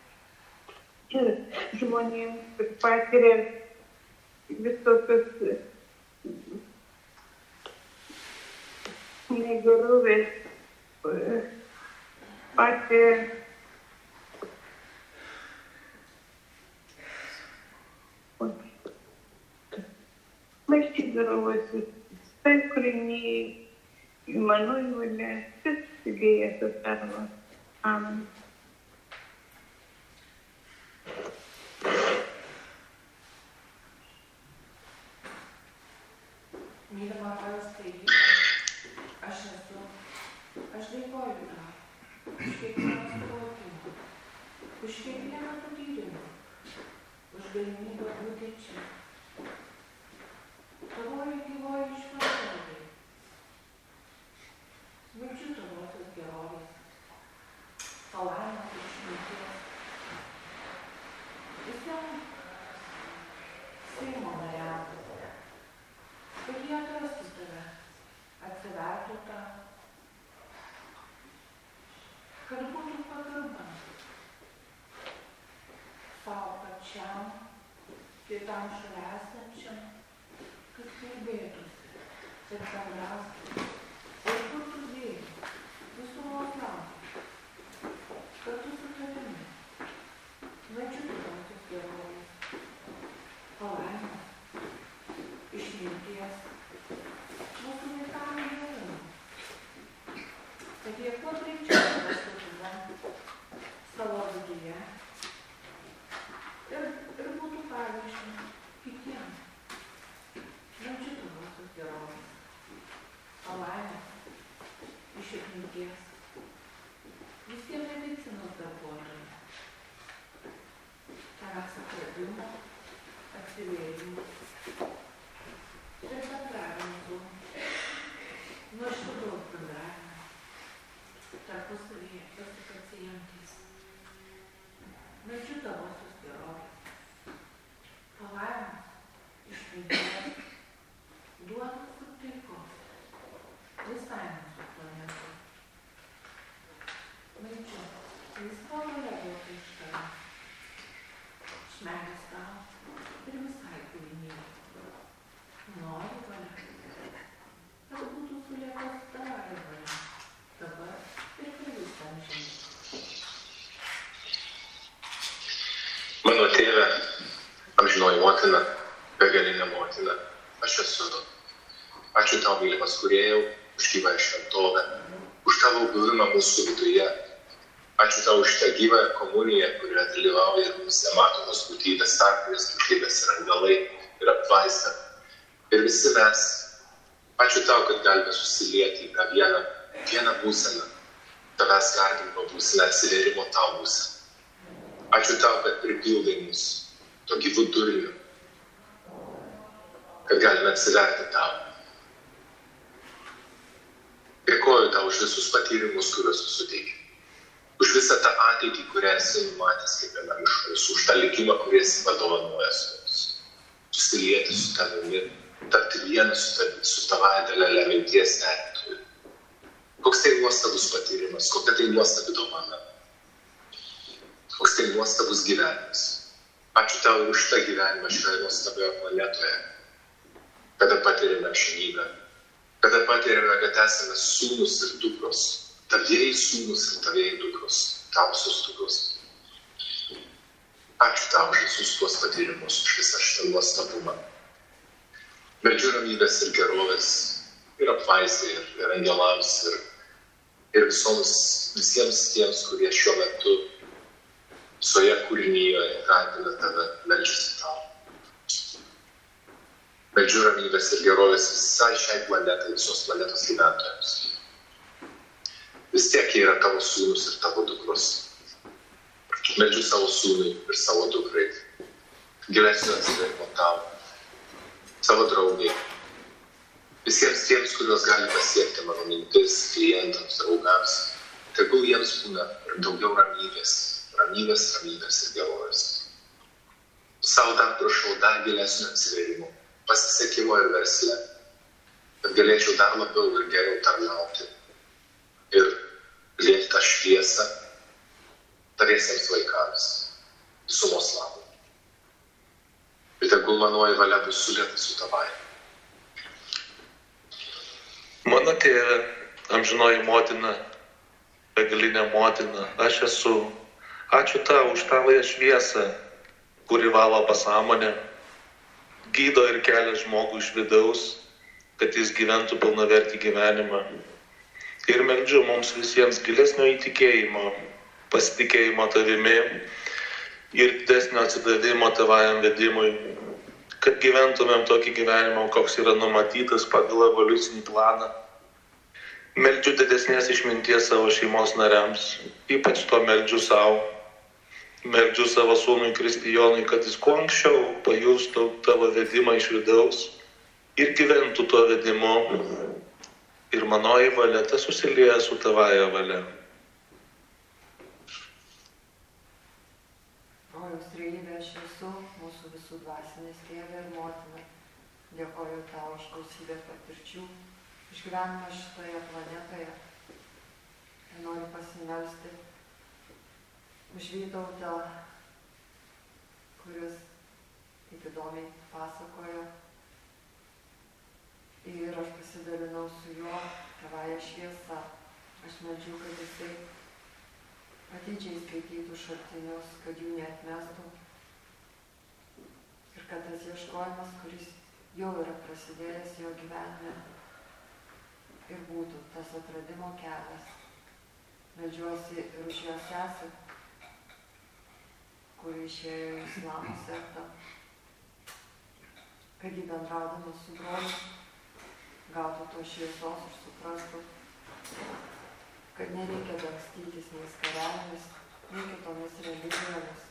S16: žmonėms, kur patiria visokios negerovės, patiria meldžiu gerovės visai kūriniai, mano valia, susigėjęs tavo. Amen.
S7: Mylima valstybė, aš dėkoju tau už kiekvieną suvokimą, už kiekvieną patyrimą, už galimybę būti čia. Tavoji gyvoji šventovė, meldžiu tavosios gerovės, palaimos ir išminties. Visiems Seimo nariams, kad jie atrastų tave, atsivertų tau, kad būtų pagarba savo pačiam, kitam šalia esančiam, kad kalbėtųsi ir bendrautų, ir būtų dviejų, visumos naudai, kartu su tavimi, meldžiu tavosios gerovės, palaimos, išminties, mūsų vaikam gyvenimą, kad jie kuo greičiau atrastų tave savo viduje ir būtų pavyzdžiui kitiems. Meldžiu tavosios gerovės, palaimos, išminties, visiems medicinos darbuotojams, tavęs atradimo, atsivėrimo ir bendravimo, nuoširdaus bendravimo, tarpusavyje ir su pacientais. Meldžiu tavosios gerovės, palaimos, išminties, duonos ir taikos visai mūsų planetai. Meldžiu, laisva valia duota iš tavęs, iš meilės tau ir visai kūrinijai. Noriu valia, kad būtų sulėtos tavai valia, dabar ir per visą amžinybę.
S14: Mano tėve, amžinoji motina, begalinė motina, aš esu. Ačiū tau, mylimas kūrėjau, už gyvąją šventovę, už tavo buvimą mūsų viduje. Ačiū tau už tą gyvą komuniją, kurioje dalyvauja ir mūsų nematomos būtybės, tarpinės būtybės ir angelai ir apvaizda. Ir visi mes. Ačiū tau, kad galime susilieti į tą vieną būseną, tavęs garbinimo būseną, atsivėrimo tau būseną. Ačiū tau, kad pripildai mus to gyvų turiniu, kad galime atsiverti tau. Dėkoju tau už visus patyrimus, kuriuos tu suteiki. Už visą tą ateitį, kurią esi numatęs kiekvienam iš mūsų, už tą likimą, kurį esi padovanojas mums. Susilieti su tavimi, tapti vienas su tavąja dalele minties derėtoju. Koks tai nuostabus patyrimas, kokia tai nuostabi dovana. Koks tai nuostabus gyvenimas. Ačiū tau už tą gyvenimą šioje nuostabioje planetoje, kada patiriame amžinybę, kada patiriame, kad esame sūnus ir dukros, tavieji sūnus ir tavieji dukros, tausios dukros. Ačiū tau už visus tuos patyrimus, už visą šitą nuostabumą. Meldžiu ramybės ir gerovės, ir apvaizai, ir angelams, ir visiems tiems, kurie šiuo metu visoje kūrinyje garbina tave, meldžiasi tau. Meldžiu ramybės ir gerovės visai šiai planetai, visos planetos gyventojams. Vis tiek jie yra tavo sūnus ir tavo dukros. Meldžiu savo sūnui ir savo dukrai. Gilesnio atsivėrimo tau, savo draugai. Visiems tiems, kuriuos gali pasiekti mano mintis, klientams, draugams. Tegul jiems būna ir daugiau ramybės ir gerovės. Sau dar prašau dar gilesnio atsivėrimo, pasisekimo ir versle. kad galėčiau dar labiau ir geriau tarnauti ir lieti tą šviesą taviesiems vaikams, visumos labui. Ir tegul manoji valia bus sulieta su tavąja.
S15: Mano tėve, amžinoji motina, begalinė motina, aš esu. Ačiū tau už tavąją šviesą, kuri valo pasąmonę, gydo ir kelia žmogų iš vidaus, kad jis gyventų pilnavertį gyvenimą. Ir meldžiu mums visiems gilesnio įtikėjimo, pasitikėjimo tavimi ir didesnio atsidavimo tavajam vedimui, kad gyventumėm tokį gyvenimą, koks yra numatytas pagal evoliucinį planą. Meldžiu didesnės išminties savo šeimos nariams, ypač to meldžiu savo. Meldžiu savo sūnui Kristijonui, kad jis kuo anksčiau pajustų tavo vedimą iš vidaus ir gyventų tuo vedimu. Ir manoji valia ta susilieja su tavaja valia.
S12: Rojaus trejybė aš esu, mūsų visų dvasinės tėvė ir motina. Dėkoju tau už gausybę patirčių, išgyvenimą šitoje planetoje. Ir noriu pasimelsti už Vytautą, kuris taip įdomiai pasakojo. Ir aš pasidalinau su juo tavąją šviesą. Aš meldžiu, kad jisai atidžiai skaitytų šaltinius, kad jų neatmestų. Ir kad tas ieškojimas, kuris jau yra prasidėjęs jo gyvenime, ir būtų tas atradimo kelias. Meldžiuosi ir už jo sesę, kuri išėjo į islamo sektą, kad jį bendraudama su broliu gautų tos šviesos ir suprastų, kad nereikia dangstytis nei skarelėmis, nei kitomis religijomis,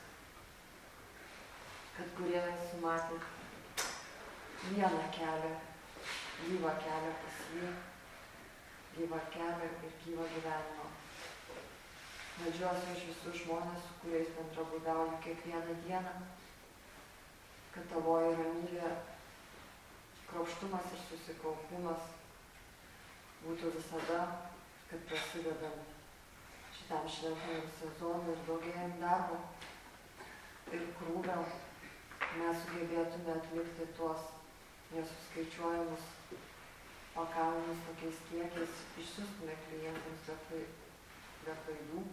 S12: kad kurie sumatė vieną kelią, gyvą kelią pas jį, gyvą kelią ir gyvą gyvenimą. Meldžiuosi už visus žmonės, su kuriais bendrabūdauju kiekvieną dieną, kad tavoji ramybė, kruopštumas ir susikaupimas būtų visada, kad prasidedant šitam šventajam sezonui ir daugėjant darbo ir krūvio, mes sugebėtume atlikti tuos nesuskaičiuojamus pakavimus tokiais kiekiais, išsiųstume klientams be klaidų.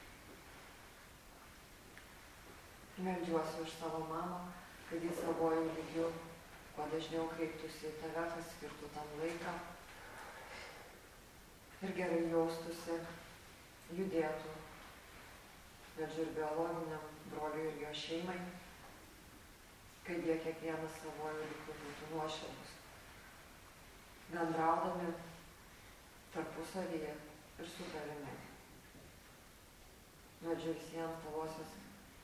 S12: Meldžiuosi už savo mamą, kad jis savojų lygių kuo dažniau kreiptųsi į tave, paskirtų tam laiką ir gerai jaustųsi, judėtų, meldžiu ir biologiniam broliui ir jo šeimai, kad jie kiekvienas savojų lygių būtų nuoširdūs, bendraudami tarpusavyje ir su tavimi. Meldžiu visiems tavosios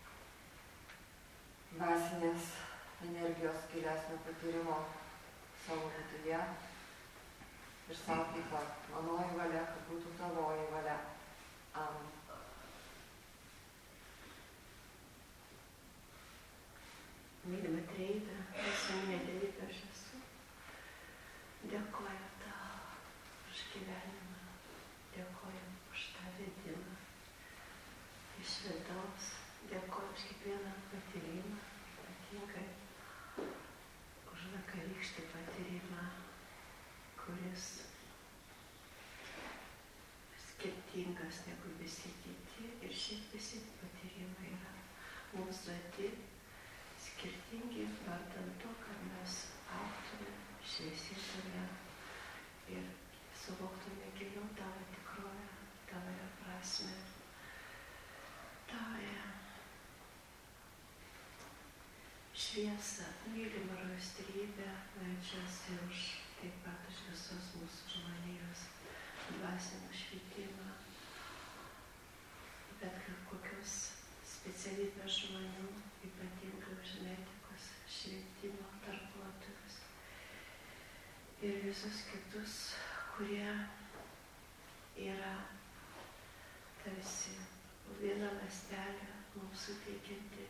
S12: dvasinės energijos gilesnio patyrimo savo viduje ir savo taip pat. Manoji valia, kad būtų tavoji valia. Amen.
S4: Mylima trejybė, visuomenė dievybė aš esu. Dėkoju tau už gyvenimą, dėkoju už tą vedimą iš vidaus, dėkoju už kiekvieną patyrimą, ypatingai už vakarykštį patyrimą, kuris skirtingas negu visi kiti ir šiaip visi patyrimai yra mums duoti skirtingi vardan to, kad mes augtume, šviesėtume ir suvoktume giliau tavo tikrovę, tavo prasmę, tavo šviesą. Mylima Rojaus trejybė, meldžiuosi už taip pat už visos mūsų žmonijos dvasinį švietimą, bet kokios specialybės žmonių, ypatingai už medikus, švietimo darbuotojus ir visus kitus, kurie yra tarsi viena ląstelė mums suteikianti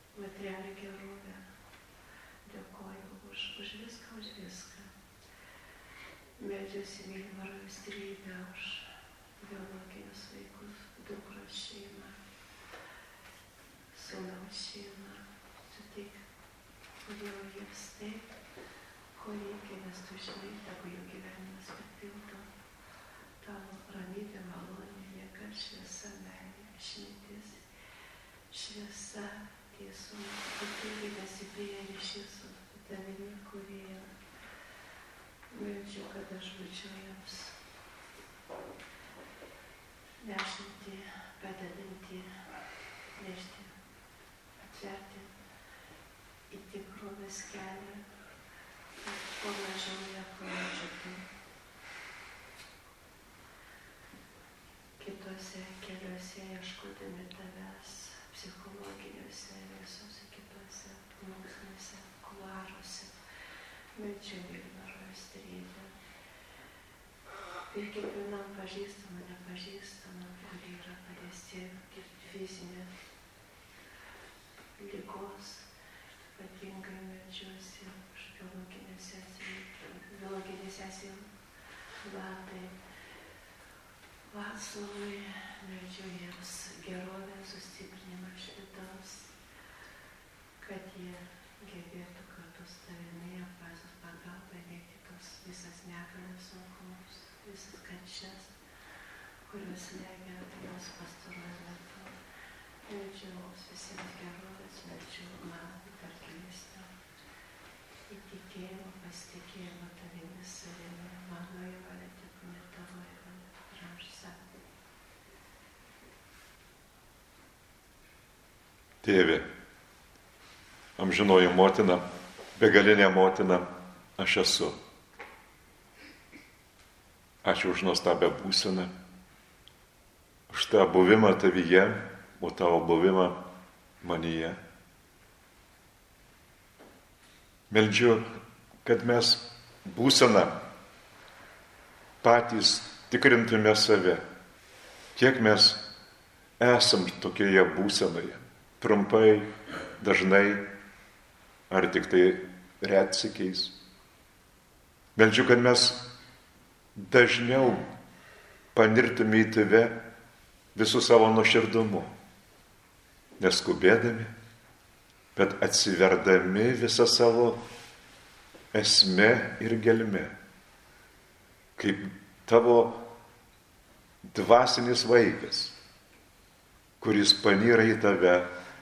S4: materialią gerovę. Dėkoju už viską, už viską. Meldžiuosi mylimą rojaus trejybę už biologinius vaikus, dukros šeimą, sūnaus šeimą. Suteik Dievo jiems taip, ko reikia, nes tu žinai, tegu jų gyvenimas papildo tavo ramybė, malonė, jėga, šviesa, meilė, išmintis, šviesa, teisumas, ypatingai nesiplėję ryšys su tavimi, kurie meldžiu, kad aš būčiau jiems nešinti, padedanti, nešti, atverti į tikrovės kelią, kad kuo mažiau ją pamažėtų kitose keliuose, ieškodami tavęs, psichologiniuose, visose kitose moksliniuose kuluaruose. Meldžiu mylimą rojaus trejybę. Ir kiekvienam pažįstamam, nepažįstamam, kurie yra paliesti fizinė ligos, ypatingai meldžiuosi už biologinę sesę Vladai, Vaclovui, meldžiu jiems gerovę, sustiprinimą iš vidaus, kad jie gebėtų kartu su tavimi apvaizdos pagalba įveikti tos visas negalės sunkumus, visas kančias, kurios slegia jos pastaruoju metu. Meldžiu mums visiems gerovės, meldžiu man dar gilesnio įtikėjimo, pasitikėjimo tavimi, savimi, mano įvalė, tebūnie tavo įvalė, prašau.
S1: Tėve, amžinoji motina, begalinė motina, aš esu. Ačiū už nuostabią būseną, už tą buvimą tavyje, o tavo buvimą manyje. Meldžiu, kad mes būseną patys tikrintume save, kiek mes esam tokioje būsenoje, trumpai, dažnai, ar tik tai retsykiais. Meldžiu, kad mes dažniau panirtume į tave visų savo nuoširdumu, neskubėdami, bet atsiverdami visą savo esmę ir gelmę, kaip tavo dvasinis vaikas, kuris panyra į tave,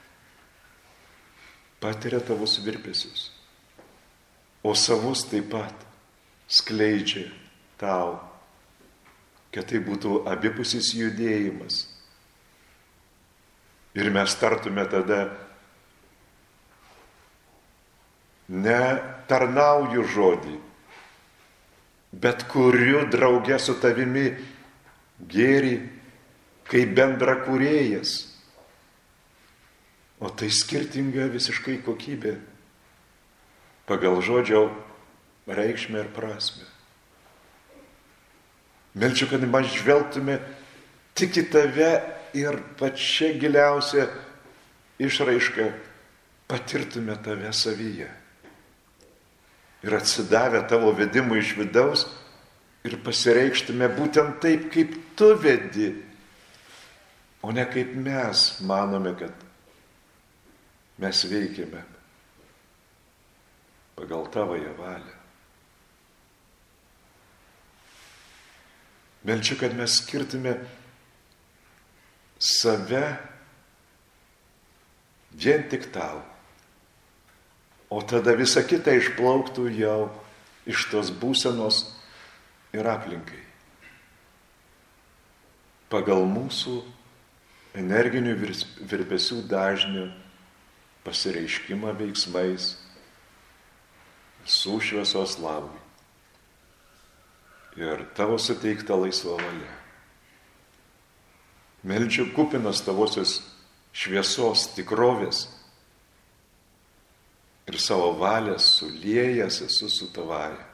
S1: patiria tavo virpesius, o savus taip pat skleidžia tau, kad tai būtų abipusis judėjimas. Ir mes tartume tada, ne tarnauju žodį, bet kuriu drauge su tavimi gėrį kaip bendrakūrėjas. O tai skirtinga visiškai kokybė pagal žodžio reikšmę ir prasmę. Meldžiu, kad mes žvelgtume tik į tave ir pačia giliausia išraiška patirtume tave savyje. Ir atsidavę tavo vedimui iš vidaus ir pasireikštume būtent taip, kaip tu vedi, o ne kaip mes manome, kad mes veikiame pagal tavąją valią. Meldžiu, kad mes skirtume save vien tik tau, o tada visa kita išplauktų jau iš tos būsenos ir aplinkai. Pagal mūsų energinių virpesių dažnių pasireiškimą veiksmais visų šviesos labui ir tavo suteikta laisva valia. Meldžiu kupinas tavosios šviesos tikrovės ir savo valią suliejęs esu su tavaja.